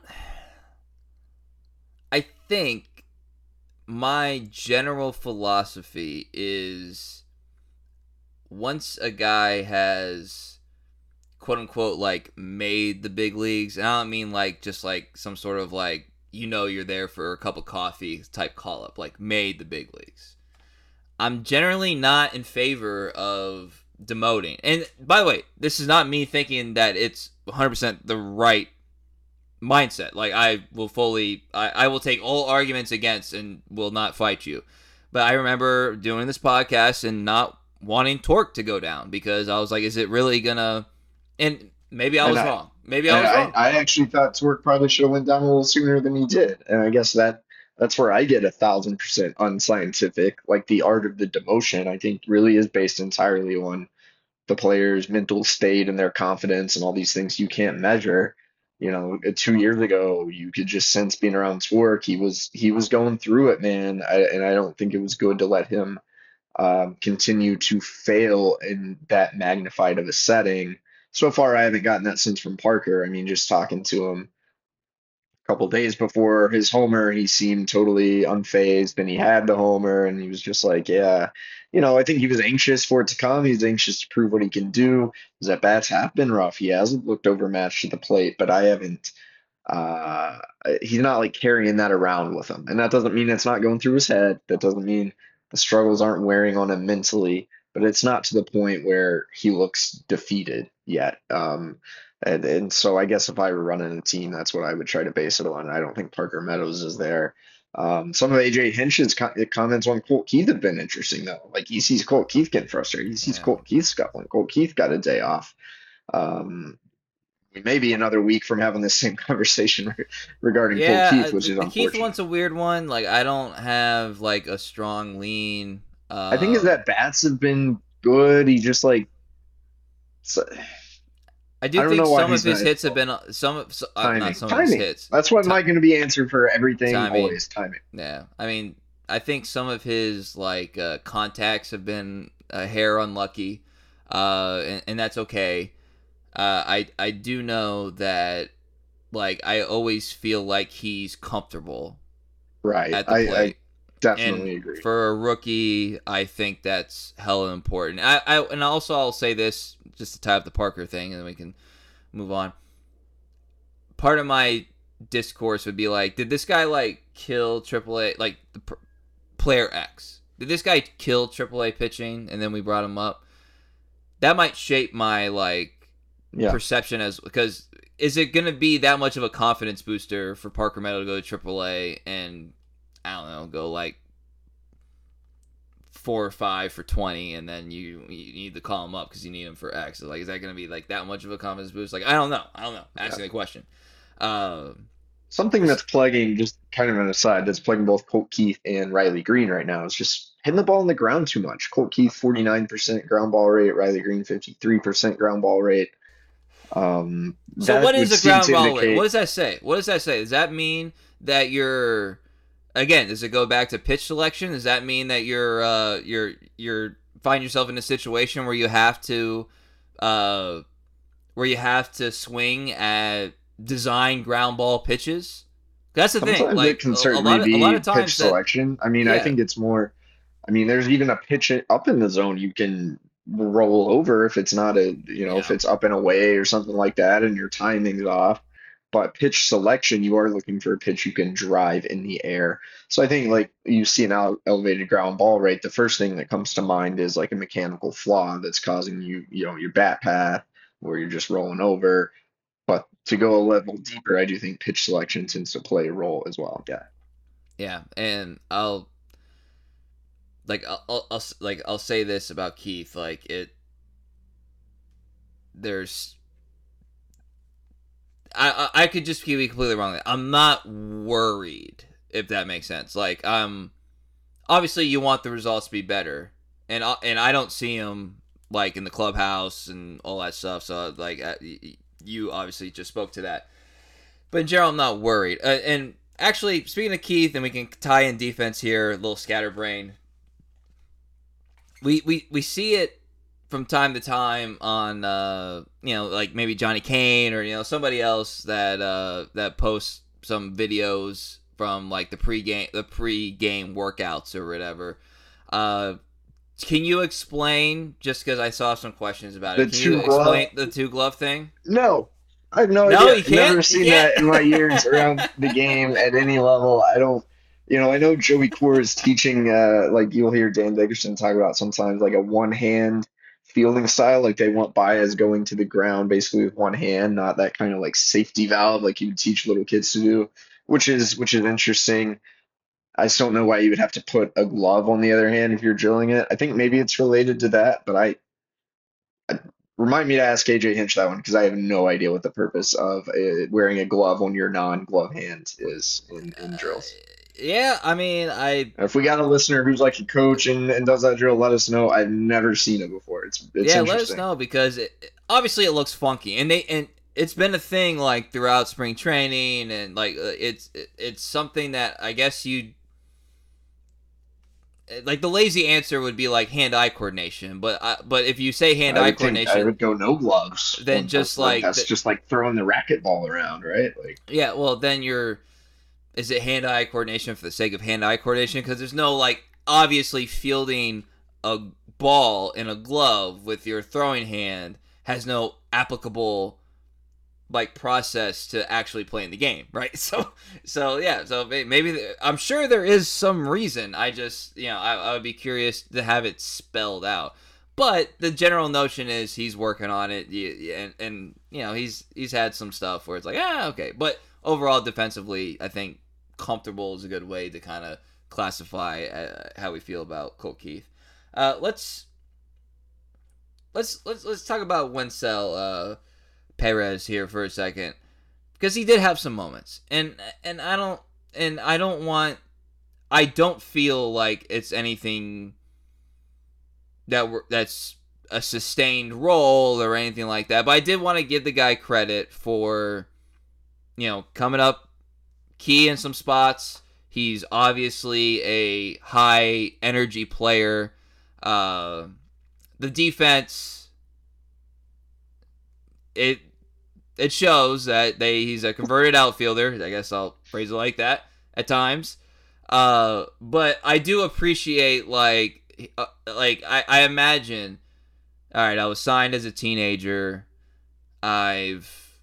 think my general philosophy is once a guy has quote unquote like made the big leagues, and I don't mean like just like some sort of like you're there for a cup of coffee type call up, like made the big leagues. I'm generally not in favor of demoting. And by the way, this is not me thinking that it's 100% the right mindset. Like I will take all arguments against and will not fight you. But I remember doing this podcast and not wanting Torque to go down because I was like, is it really gonna? And maybe I was wrong. Maybe I was wrong. I actually thought Torque probably should have went down a little sooner than he did, and I guess that's where I get 1,000% unscientific. Like the art of the demotion, I think really is based entirely on the player's mental state and their confidence and all these things you can't measure. 2 years ago, you could just sense being around Torque. He was going through it, man. And I don't think it was good to let him continue to fail in that magnified of a setting. So far, I haven't gotten that sense from Parker. I mean, just talking to him a couple days before his homer, he seemed totally unfazed. Then he had the homer, and he was just like, yeah. I think he was anxious for it to come. He's anxious to prove what he can do. His at-bats have been rough. He hasn't looked overmatched at the plate, but I haven't. He's not like carrying that around with him. And that doesn't mean it's not going through his head. That doesn't mean the struggles aren't wearing on him mentally. But it's not to the point where he looks defeated yet. And so I guess if I were running a team, that's what I would try to base it on. I don't think Parker Meadows is there. Some of AJ Hinch's comments on Colt Keith have been interesting, though. Like, he sees Colt Keith getting frustrated. He sees Colt Keith scuffling. Colt Keith got a day off. We may be another week from having this same conversation regarding Colt Keith, which is unfortunate. Keith one's a weird one. Like, I don't have, like, a strong lean. I think his at-bats have been good. He just, like... I do think some of his hits have been not some of his hits. That's what Mike going to be answered for everything. Always timing. Yeah, I mean, I think some of his like contacts have been a hair unlucky, and that's okay. I do know that like I always feel like he's comfortable. Right. At the plate. I definitely agree. For a rookie, I think that's hella important. I'll say this just to tie up the Parker thing, and then we can move on. part of my discourse would be like, did this guy like kill AAA, like player X? Did this guy kill AAA pitching and then we brought him up? That might shape my like perception as, because is it going to be that much of a confidence booster for Parker Meadow to go to AAA and I don't know, go like 4 or 5 for 20, and then you need to call him up because you need him for X? So like, is that going to be like that much of a confidence boost? Like, I don't know. Asking the question. Something that's plaguing, just kind of an aside, that's plaguing both Colt Keith and Riley Green right now is just hitting the ball on the ground too much. Colt Keith 49% ground ball rate, Riley Green 53% ground ball rate. So what is a ground ball rate? What does that say? Does that mean that you're, again, does it go back to pitch selection? Does that mean that you're find yourself in a situation where you have to swing at design ground ball pitches? That's the thing. Sometimes Like, it can certainly be a lot of times pitch selection. I mean, I think it's more. I mean, there's even a pitch up in the zone you can roll over if it's not if it's up and away or something like that, and your timing's off. But pitch selection, you are looking for a pitch you can drive in the air. So I think like you see an elevated ground ball rate, the first thing that comes to mind is like a mechanical flaw that's causing your bat path, where you're just rolling over. But to go a level deeper, I do think pitch selection tends to play a role as well. Yeah. Yeah, and I'll say this about Keith, like I could just be completely wrong. I'm not worried, if that makes sense. Like, obviously you want the results to be better, and I don't see him like in the clubhouse and all that stuff. So like, you obviously just spoke to that, but in general, I'm not worried. And actually, speaking of Keith, and we can tie in defense here, a little scatterbrain. We see it from time to time on like maybe Johnny Kane or somebody else that posts some videos from like the pre-game workouts or whatever. Can you explain, just because I saw some questions about it, can you explain the 2-glove thing? No, I have no idea. I've never seen that in my years around the game at any level. I don't. I know Joey Coor is teaching, like you'll hear Dan Dickerson talk about sometimes, like a one-hand fielding style. Like they want Baez going to the ground basically with one hand, not that kind of like safety valve like you would teach little kids to do, which is interesting. I just don't know why you would have to put a glove on the other hand if you're drilling it. I think maybe it's related to that, but I remind me to ask AJ Hinch that one, because I have no idea what the purpose of wearing a glove on your non-glove hand is in drills. Yeah, I mean, if we got a listener who's like a coach and does that drill, let us know. I've never seen it before. It's let us know, because obviously it looks funky, and it's been a thing like throughout spring training, and like it's something that I guess like the lazy answer would be like hand-eye coordination, but if you say hand-eye coordination, I would go no gloves. Then just like that's just like throwing the racquetball around, right? Like, yeah, well then is it hand-eye coordination for the sake of hand-eye coordination? Because there's no, like, obviously fielding a ball in a glove with your throwing hand has no applicable, like, process to actually playing the game, right? So maybe I'm sure there is some reason. I just, I would be curious to have it spelled out. But the general notion is he's working on it, and he's had some stuff where it's like, okay. But overall, defensively, I think comfortable is a good way to kind of classify how we feel about Colt Keith. Let's talk about Wenceel Perez here for a second, because he did have some moments, and I don't feel like it's anything that's a sustained role or anything like that. But I did want to give the guy credit for coming up key in some spots. He's obviously a high energy player. The defense, it shows that he's a converted outfielder. I guess I'll phrase it like that at times. But I do appreciate like I imagine. All right, I was signed as a teenager. I've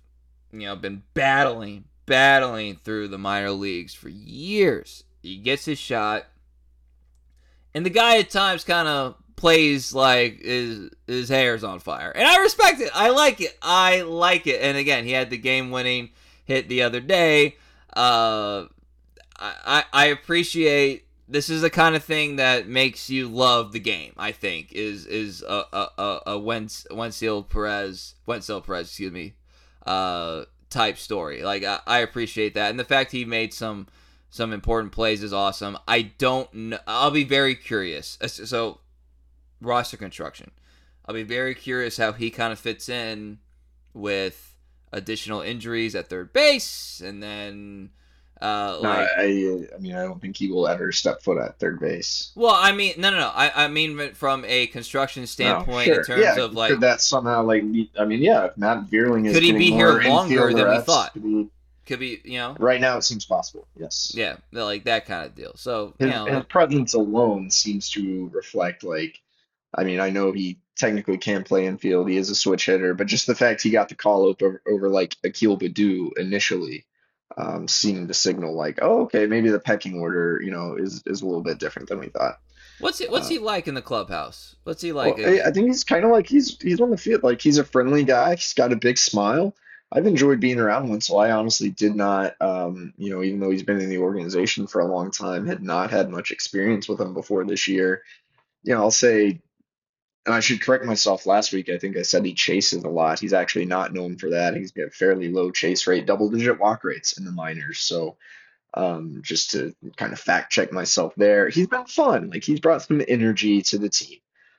been battling through the minor leagues for years. He gets his shot, and the guy at times kind of plays like his hair's on fire, and I respect it. I like it. And again, he had the game-winning hit the other day. I appreciate. This is the kind of thing that makes you love the game. I think is a Wenceel Perez, excuse me, type story. Like I appreciate that, and the fact he made some important plays is awesome. I don't know. I'll be very curious. So roster construction. I'll be very curious how he kind of fits in with additional injuries at third base, and then. I mean, I don't think he will ever step foot at third base. Well, I mean, no. I mean, from a construction standpoint, Sure. in terms of like, could that somehow if Matt Vierling is could he getting be more here longer infield than we reps, thought? could be, Could be, right now it seems possible. Yes. yeah, like that kind of deal. So, His presence alone seems to reflect I mean, I know he technically can play infield. He is a switch hitter, but just the fact he got the call over like Akil Baddoo initially. Seemed to signal oh, okay, maybe the pecking order, is a little bit different than we thought. What's he like in the clubhouse? What's he like? Well, I think he's kind of he's on the field. He's a friendly guy. He's got a big smile. I've enjoyed being around him, so I honestly did not, even though he's been in the organization for a long time, had not had much experience with him before this year. I'll say, and I should correct myself. Last week, I think I said he chases a lot. He's actually not known for that. He's got fairly low chase rate, double-digit walk rates in the minors. So just to kind of fact check myself there, he's been fun. He's brought some energy to the team.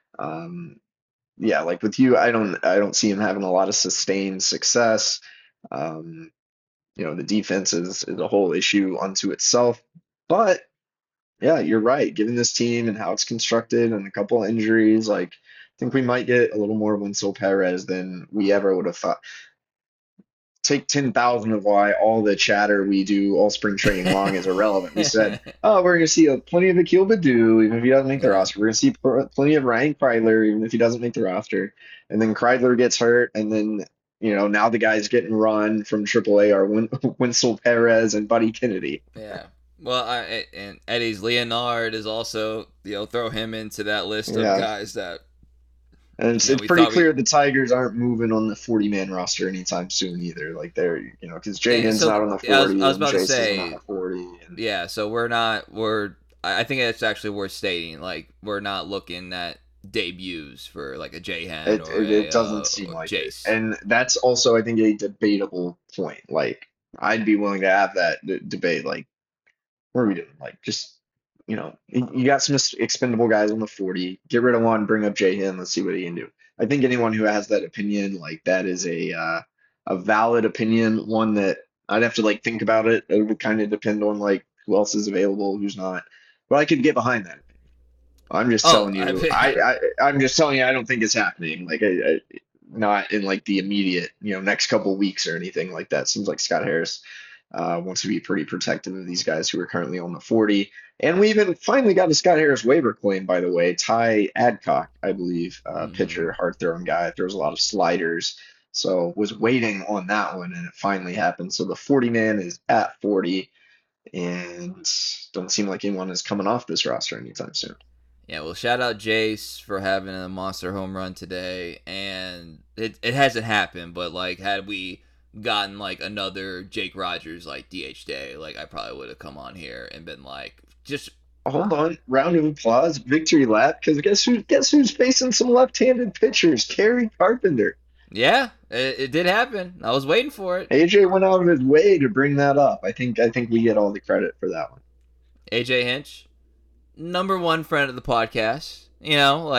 With you, I don't see him having a lot of sustained success. The defense is a whole issue unto itself. But yeah, you're right. Given this team and how it's constructed and a couple of injuries, I think we might get a little more Wenceel Perez than we ever would have thought. Take 10,000 of why all the chatter we do all spring training long is irrelevant. We said, oh, we're going to see plenty of Akil Baddoo, even if he doesn't make the roster. We're going to see plenty of Ryan Kreidler, even if he doesn't make the roster. And then Kreidler gets hurt, and then now the guys getting run from AAA are Wenceel Perez and Buddy Kennedy. Yeah. Well, and Eddie's Leonard is also, throw him into that list of guys that. And it's pretty clear the Tigers aren't moving on the 40-man roster anytime soon either. They're, because Jaden's not on the 40, I was about to Jason's say, not on the 40. Yeah, so I think it's actually worth stating, we're not looking at debuts for a J-Hen it doesn't seem like Jace. It. And that's also, I think, a debatable point. I'd be willing to have that debate. What are we doing? You got some expendable guys on the 40. Get rid of one, bring up J-Hen. Let's see what he can do. I think anyone who has that opinion, that is a valid opinion. One that I'd have to think about it. It would kind of depend on who else is available, who's not. But I could get behind that. I'm just telling you. I'm just telling you. I don't think it's happening. Not in the immediate, next couple weeks or anything like that. Seems like Scott Harris wants to be pretty protective of these guys who are currently on the 40. And we even finally got a Scott Harris waiver claim, by the way. Ty Adcock, I believe, pitcher, hard-throwing guy, throws a lot of sliders. So was waiting on that one, and it finally happened. So the 40-man is at 40, and doesn't seem like anyone is coming off this roster anytime soon. Yeah, well, shout out Jace for having a monster home run today. And it hasn't happened, but, had we gotten another Jake Rogers DH day, I probably would have come on here and been just hold on, round of applause, victory lap, because guess who's facing some left-handed pitchers? Kerry Carpenter. Yeah, it did happen. I was waiting for it. AJ went out of his way to bring that up. I think we get all the credit for that one. AJ Hinch, number one friend of the podcast. He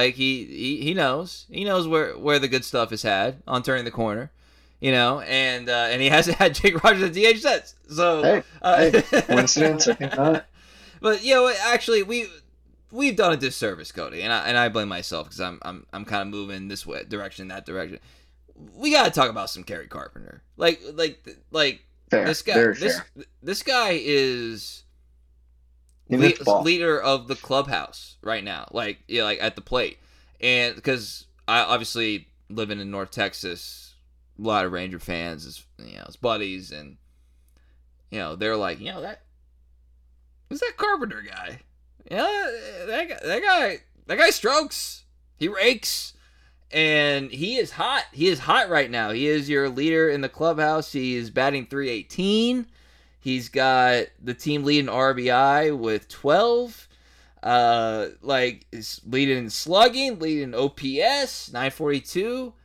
knows where the good stuff is had on Turning the Corner. And he hasn't had Jake Rogers at DH since. So, hey, coincidence? I think not. But actually, we've done a disservice, Cody, and I blame myself because I'm kind of moving this direction, that direction. We gotta talk about some Kerry Carpenter. Fair, this guy. fair. This guy is leader of the clubhouse right now. At the plate, and because I obviously living in North Texas. lot of Ranger fans, his buddies, and they're like, who's that Carpenter guy? That guy strokes. He rakes. And he is hot. He is hot right now. He is your leader in the clubhouse. He is batting .318. He's got the team leading RBI with 12. Is leading in slugging, leading in OPS, 942.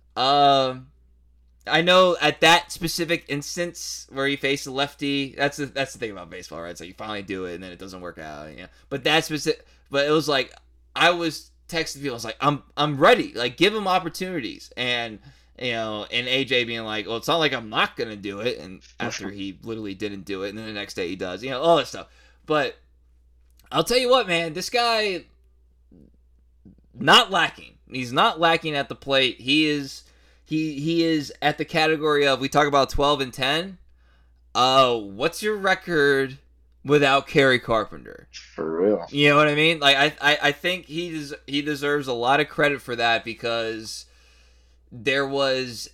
I know at that specific instance where he faced a lefty, that's the thing about baseball, right? So you finally do it and then it doesn't work out. But it was like I was texting people. I was like, I'm ready. Like, give him opportunities. And and AJ being like, well, it's not like I'm not gonna do it. And after he literally didn't do it, and then the next day he does. All that stuff. But I'll tell you what, man, this guy not lacking. He's not lacking at the plate. He is at the category of, we talk about 12 and 10. What's your record without Kerry Carpenter? For real. You know what I mean? Like I think he deserves a lot of credit for that, because there was,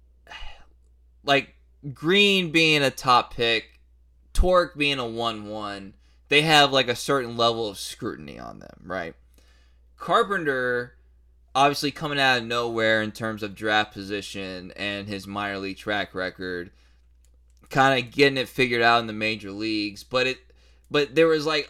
like, Green being a top pick, Torque being a 1-1, they have like a certain level of scrutiny on them, right? Carpenter, obviously coming out of nowhere in terms of draft position and his minor league track record, kind of getting it figured out in the major leagues, but there was, like,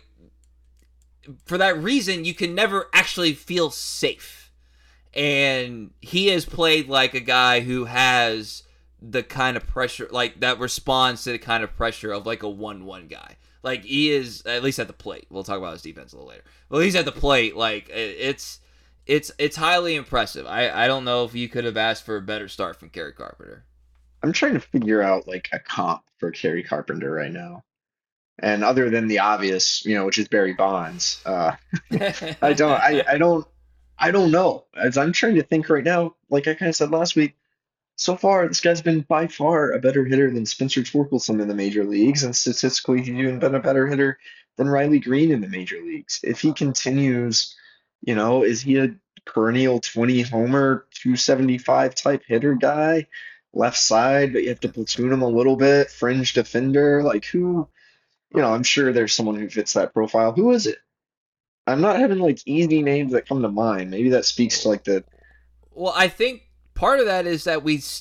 for that reason, you can never actually feel safe. And he has played like a guy who has the kind of pressure, like, that responds to the kind of pressure of like a 1-1 guy. Like, he is, at least at the plate. We'll talk about his defense a little later. Well, he's at the plate. Like, it's highly impressive. I don't know if you could have asked for a better start from Kerry Carpenter. I'm trying to figure out like a comp for Kerry Carpenter right now. And other than the obvious, which is Barry Bonds, I don't know. As I'm trying to think right now, like I kind of said last week, so far this guy's been by far a better hitter than Spencer Torkelson in the major leagues, and statistically he's even been a better hitter than Riley Green in the major leagues. If he continues, is he a perennial 20 homer, 275 type hitter guy, left side, but you have to platoon him a little bit, fringe defender, like who? I'm sure there's someone who fits that profile. Who is it? I'm not having like easy names that come to mind. Maybe that speaks to like the. Well, I think part of that is that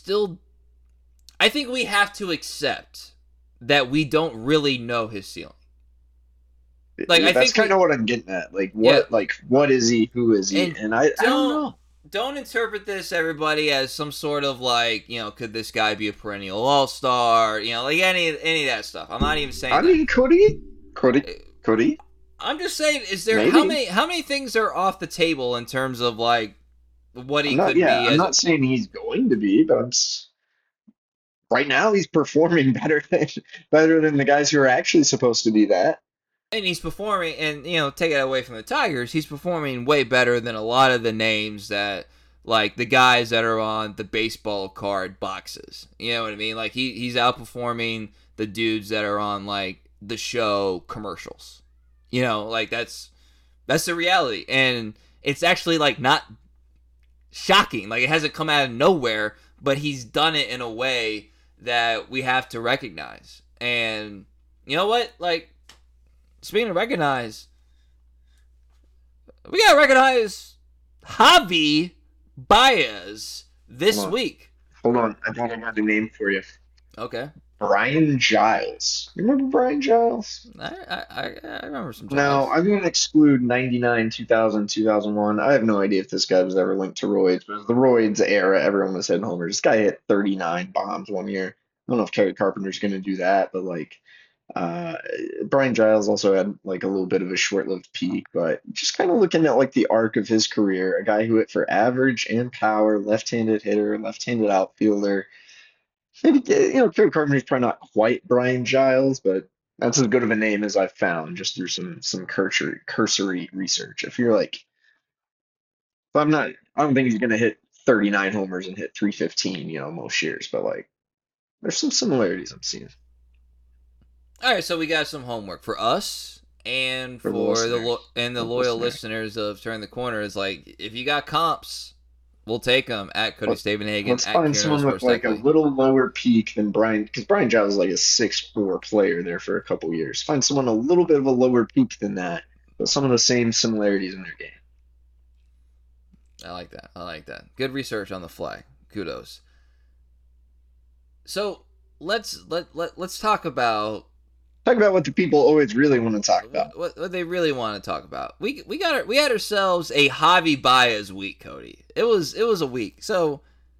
I think we have to accept that we don't really know his ceiling. Like, that's I think kind of what I'm getting at. Like, what? Yeah. Like, what is he? Who is he? And I don't know. Don't interpret this, everybody, as some sort of like, could this guy be a perennial all-star? Like any of that stuff. I'm not even saying. I mean, could he? I'm just saying, is there maybe. How many things are off the table in terms of like what he could be? I'm not saying he's going to be, but right now he's performing better than the guys who are actually supposed to be that. And he's performing, and take it away from the Tigers, he's performing way better than a lot of the names that, like, the guys that are on the baseball card boxes. You know what I mean? Like, he's outperforming the dudes that are on, like, the show commercials. Like, that's the reality. And it's actually, like, not shocking. Like, it hasn't come out of nowhere, but he's done it in a way that we have to recognize. And you know what? Like, speaking of recognize, we gotta recognize Javi Baez this week. Hold on, I thought I had a name for you. Okay. Brian Giles. You remember Brian Giles? I remember some Giles. Now, I'm going to exclude 99, 2000, 2001. I have no idea if this guy was ever linked to roids, but it was the roids era. Everyone was hitting homers. This guy hit 39 bombs one year. I don't know if Kerry Carpenter's going to do that, but like, Brian Giles also had like a little bit of a short-lived peak, but just kind of looking at like the arc of his career, a guy who hit for average and power, left-handed hitter, left-handed outfielder. Kerry Carpenter's probably not quite Brian Giles, but that's as good of a name as I've found just through some cursory research. If you're like, I don't think he's gonna hit 39 homers and hit 315, most years, but like, there's some similarities I'm seeing. All right, so we got some homework for us and for the loyal listeners of Turn the Corner. Is like, if you got comps, We'll take him at Cody Stavenhagen, Let's at find Kieran someone with like a Sports little lower peak than Brian, because Brian Giles is like a 6'4" player there for a couple years. Find someone a little bit of a lower peak than that, but some of the same similarities in their game. I like that. Good research on the fly. Kudos. So let's talk about what the people always really want to talk about. what they really want to talk about. We had ourselves a Javi Baez week, Cody. It was a week. So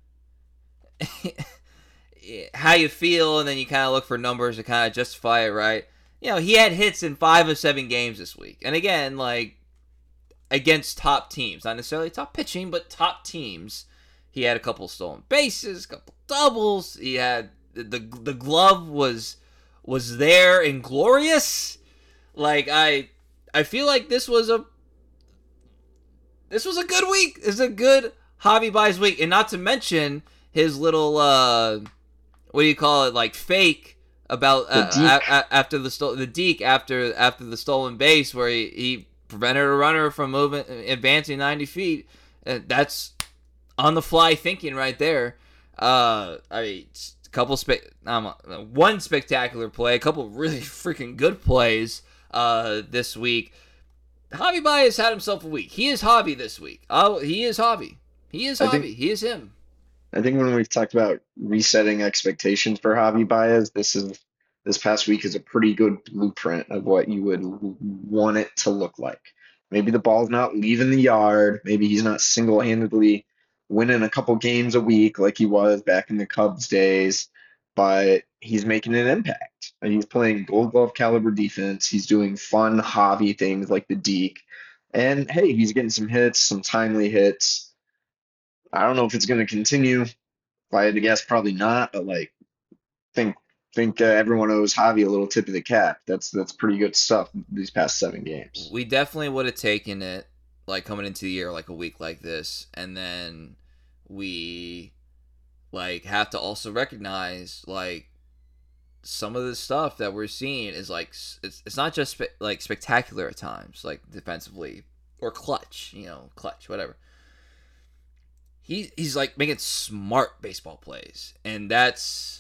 how you feel, and then you kind of look for numbers to kind of justify it, right? You know, he had hits in 5 of 7 games this week, and again, like against top teams, not necessarily top pitching, but top teams. He had a couple stolen bases, a couple doubles. He had the glove was there and glorious. Like I feel like this was a good week. It's a good Javi Baez week, and not to mention his little what do you call it, like fake about after the deke after the stolen base where he prevented a runner from advancing 90 feet. That's on the fly thinking right there. I mean, one spectacular play, a couple really freaking good plays this week. Javi Baez had himself a week. He is Javi this week. Oh, he is Javi. He is Javi. He is him. I think when we've talked about resetting expectations for Javi Baez, this past week is a pretty good blueprint of what you would want it to look like. Maybe the ball's not leaving the yard. Maybe he's not single-handedly winning a couple games a week like he was back in the Cubs days, but he's making an impact. And he's playing Gold Glove caliber defense. He's doing fun Javi things like the deke. And hey, he's getting some hits, some timely hits. I don't know if it's going to continue. If I had to guess, probably not. But like, think everyone owes Javi a little tip of the cap. That's pretty good stuff these past 7 games. We definitely would have taken it like coming into the year like a week like this, and then we like have to also recognize like some of the stuff that we're seeing is like it's not just like spectacular at times, like defensively or clutch, whatever. He's like making smart baseball plays, and that's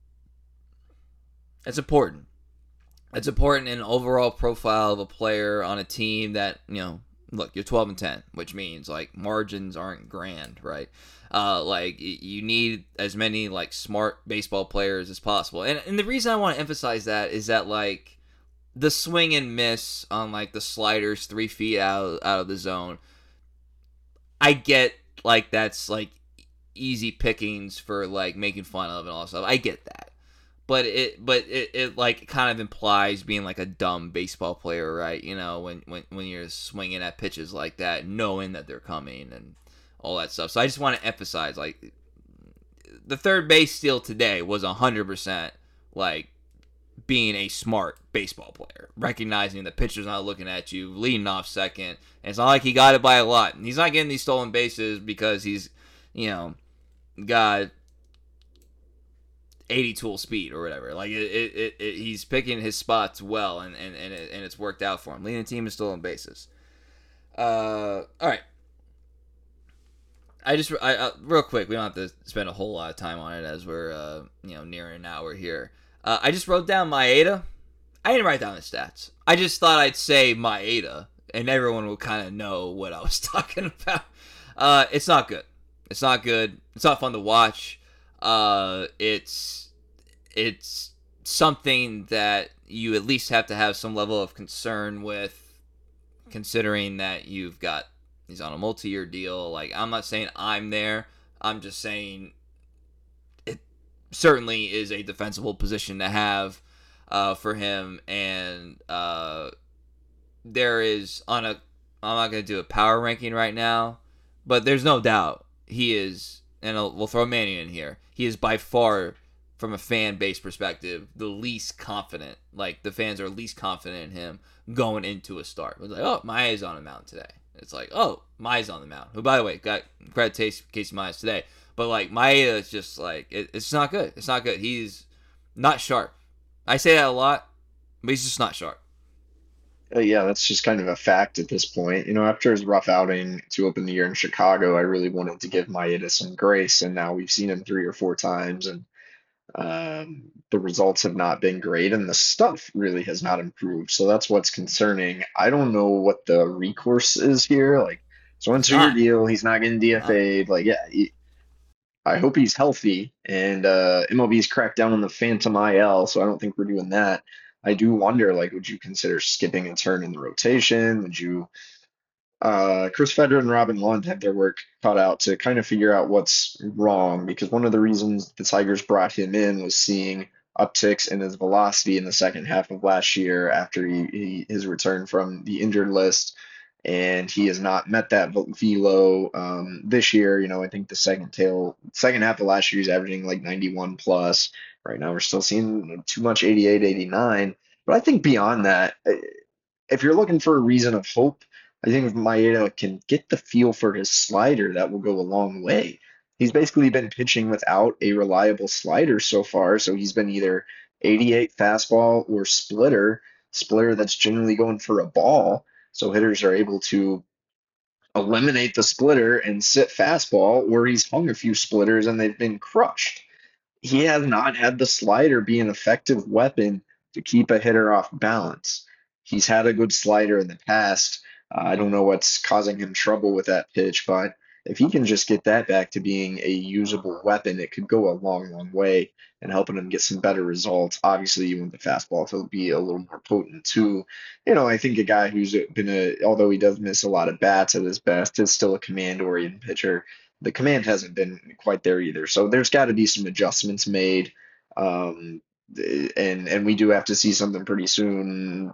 important. It's important in overall profile of a player on a team that, look, you're 12-10, which means like margins aren't grand, right? Like you need as many like smart baseball players as possible. And the reason I want to emphasize that is that like the swing and miss on like the sliders 3 feet out of the zone, I get like that's like easy pickings for like making fun of and all that stuff. I get that. But it like kind of implies being like a dumb baseball player, right? When you're swinging at pitches like that, knowing that they're coming and all that stuff. So I just want to emphasize, like, the third base steal today was 100% like being a smart baseball player, recognizing the pitcher's not looking at you, leading off second, and it's not like he got it by a lot. And he's not getting these stolen bases because he's, got 80 tool speed or whatever. Like he's picking his spots well, and it's worked out for him. Leading the team is stolen bases. All right. I real quick, we don't have to spend a whole lot of time on it as we're nearing an hour here. I just wrote down Maeda. I didn't write down the stats. I just thought I'd say Maeda, and everyone will kind of know what I was talking about. It's not good. It's not good. It's not fun to watch. It's something that you at least have to have some level of concern with, considering that he's on a multi-year deal. Like, I'm not saying I'm there. I'm just saying it certainly is a defensible position to have for him. And there is I'm not going to do a power ranking right now, but there's no doubt he is, and we'll throw Manny in here, he is by far, from a fan base perspective, the least confident. Like, the fans are least confident in him going into a start. It's like, oh, Maeda's on the mound today. It's like, oh, Maeda's on the mound. Who, by the way, got credit to Casey Mize today. But, like, Maeda is just, like, it's not good. It's not good. He's not sharp. I say that a lot, but he's just not sharp. Yeah, that's just kind of a fact at this point. After his rough outing to open the year in Chicago, I really wanted to give Maeda some grace, and now we've seen him 3 or 4 times, and the results have not been great, and the stuff really has not improved. So that's what's concerning. I don't know what the recourse is here. Like, so It's 1 2 year not. deal, he's not getting Not. DFA'd. Like, yeah, I hope he's healthy, and MLB's cracked down on the phantom IL, so I don't think we're doing that. I do wonder, like, would you consider skipping a turn in the rotation? Would you Chris Federer and Robin Lund have their work cut out to kind of figure out what's wrong, because one of the reasons the Tigers brought him in was seeing upticks in his velocity in the second half of last year after his return from the injured list, and he has not met that velo this year. I think the second half of last year he's averaging like 91 plus. Right now we're still seeing too much 88, 89. But I think beyond that, if you're looking for a reason of hope, I think if Maeda can get the feel for his slider, that will go a long way. He's basically been pitching without a reliable slider so far, so he's been either 88 fastball or splitter that's generally going for a ball. So hitters are able to eliminate the splitter and sit fastball, or he's hung a few splitters and they've been crushed. He has not had the slider be an effective weapon to keep a hitter off balance. He's had a good slider in the past. I don't know what's causing him trouble with that pitch, but if he can just get that back to being a usable weapon, it could go a long, long way in helping him get some better results. Obviously, you want the fastball to be a little more potent too. I think a guy who's although he does miss a lot of bats at his best, is still a command-oriented pitcher. The command hasn't been quite there either. So there's got to be some adjustments made. Um, and we do have to see something pretty soon.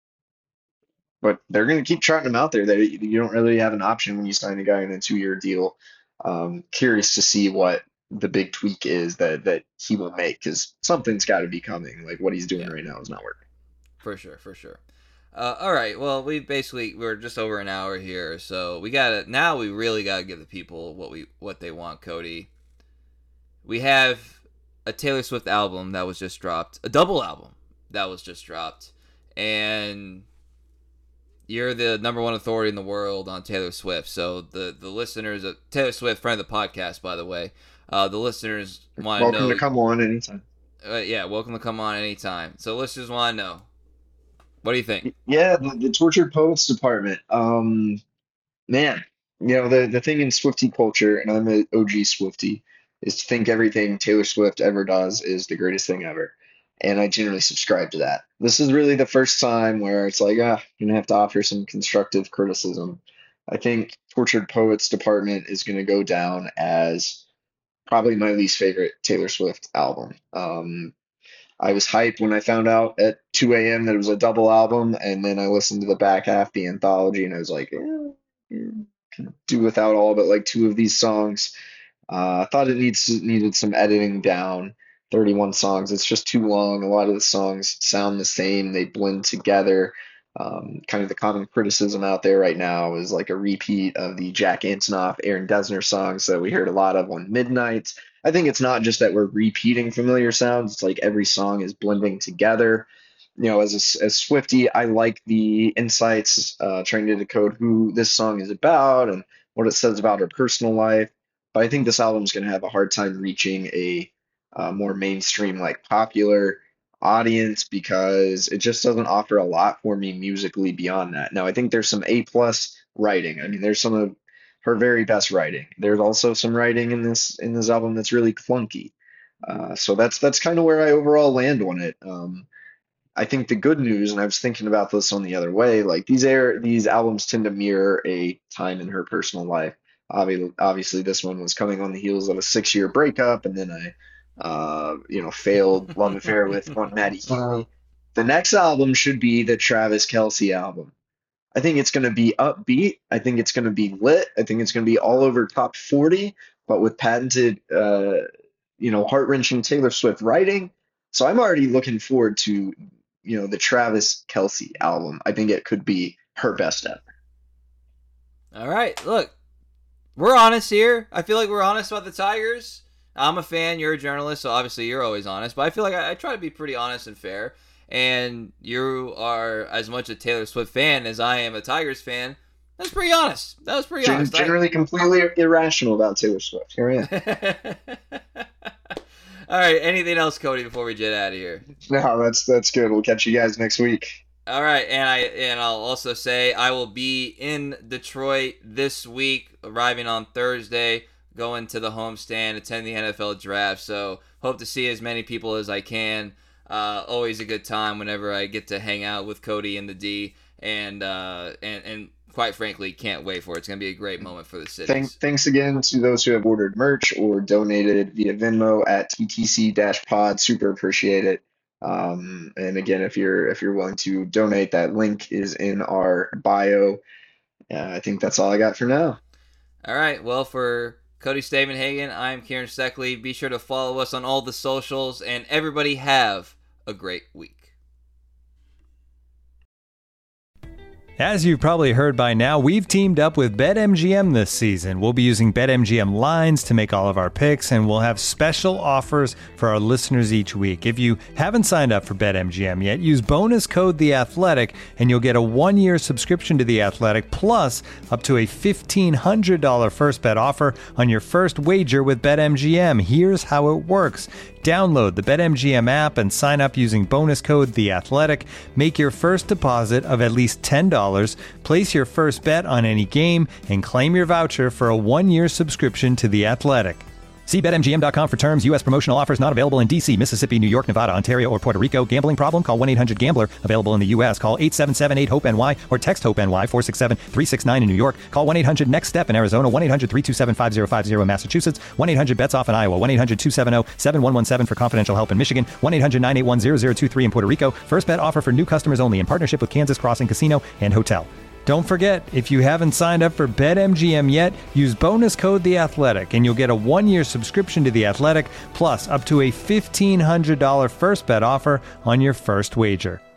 But they're going to keep trotting him out there. You don't really have an option when you sign a guy in a 2 year deal. Curious to see what the big tweak is that he will make, because something's got to be coming. Like, what he's doing Yeah, right now is not working. for sure, for sure. All right. Well, we're just over an hour here, so we really gotta give the people what they want, Cody. We have a Taylor Swift album that was just dropped, a double album that was just dropped, and you're the number one authority in the world on Taylor Swift. So the listeners of Taylor Swift, friend of the podcast, by the way, the listeners want to Welcome know. to come on anytime. Yeah, welcome to come on anytime. So listeners want to know, what do you think? Yeah, the Tortured Poets Department. Man, the thing in Swiftie culture, and I'm an OG Swiftie, is to think everything Taylor Swift ever does is the greatest thing ever. And I generally subscribe to that. This is really the first time where it's like, you're gonna have to offer some constructive criticism. I think Tortured Poets Department is gonna go down as probably my least favorite Taylor Swift album. I was hyped when I found out at 2 a.m. that it was a double album, and then I listened to the back half, the anthology, and I was like, can do without all but like two of these songs. I thought it needed some editing down. 31 songs, it's just too long. A lot of the songs sound the same, they blend together. Kind of the common criticism out there right now is like a repeat of the Jack Antonoff, Aaron Dessner songs that we heard a lot of on Midnight. I think it's not just that we're repeating familiar sounds, it's like every song is blending together. As Swifty, I like the insights, trying to decode who this song is about and what it says about her personal life. But I think this album is going to have a hard time reaching a more mainstream, like popular audience, because it just doesn't offer a lot for me musically beyond that. Now, I think there's some A plus writing. I mean, there's some of her very best writing. There's also some writing in this album that's really clunky. So that's kind of where I overall land on it. I think the good news, and I was thinking about this on the other way, like these albums tend to mirror a time in her personal life. Obviously, this one was coming on the heels of a 6 year breakup, and then failed love affair with one Maddie Healy. The next album should be the Travis Kelce album. I think it's going to be upbeat. I think it's going to be lit. I think it's going to be all over top 40, but with patented, heart-wrenching Taylor Swift writing. So I'm already looking forward to, the Travis Kelce album. I think it could be her best ever. All right, look, we're honest here. I feel like we're honest about the Tigers. I'm a fan. You're a journalist, so obviously you're always honest. But I feel like I try to be pretty honest and fair. and you are as much a Taylor Swift fan as I am a Tigers fan, that's pretty honest. That was pretty honest. Generally completely irrational about Taylor Swift. Here I am. All right, anything else, Cody, before we jet out of here? No, that's good. We'll catch you guys next week. All right, and I'll also say I will be in Detroit this week, arriving on Thursday, going to the homestand, attend the NFL draft. So hope to see as many people as I can. Always a good time whenever I get to hang out with Cody and the D, and quite frankly, can't wait for it. It's going to be a great moment for the city. Thanks again to those who have ordered merch or donated via Venmo at TTC-pod. Super appreciate it. And again, if you're willing to donate, that link is in our bio. I think that's all I got for now. All right. Well, for Cody Stavenhagen, I'm Kieran Steckley. Be sure to follow us on all the socials, and everybody have a great week. As you've probably heard by now, we've teamed up with BetMGM this season. We'll be using BetMGM lines to make all of our picks, and we'll have special offers for our listeners each week. If you haven't signed up for BetMGM yet, use bonus code The Athletic, and you'll get a 1-year subscription to The Athletic, plus up to a $1,500 first bet offer on your first wager with BetMGM. Here's how it works. Download the BetMGM app and sign up using bonus code The Athletic. Make your first deposit of at least $10. Place your first bet on any game and claim your voucher for a 1-year subscription to The Athletic. See BetMGM.com for terms. U.S. promotional offers not available in D.C., Mississippi, New York, Nevada, Ontario, or Puerto Rico. Gambling problem? Call 1-800-GAMBLER. Available in the U.S. Call 877-8-HOPE-NY or text HOPE-NY 467-369 in New York. Call 1-800-NEXT-STEP in Arizona. 1-800-327-5050 in Massachusetts. 1-800-BETS-OFF in Iowa. 1-800-270-7117 for confidential help in Michigan. 1-800-981-0023 in Puerto Rico. First bet offer for new customers only in partnership with Kansas Crossing Casino and Hotel. Don't forget, if you haven't signed up for BetMGM yet, use bonus code The Athletic, and you'll get a 1-year subscription to The Athletic, plus up to a $1,500 first bet offer on your first wager.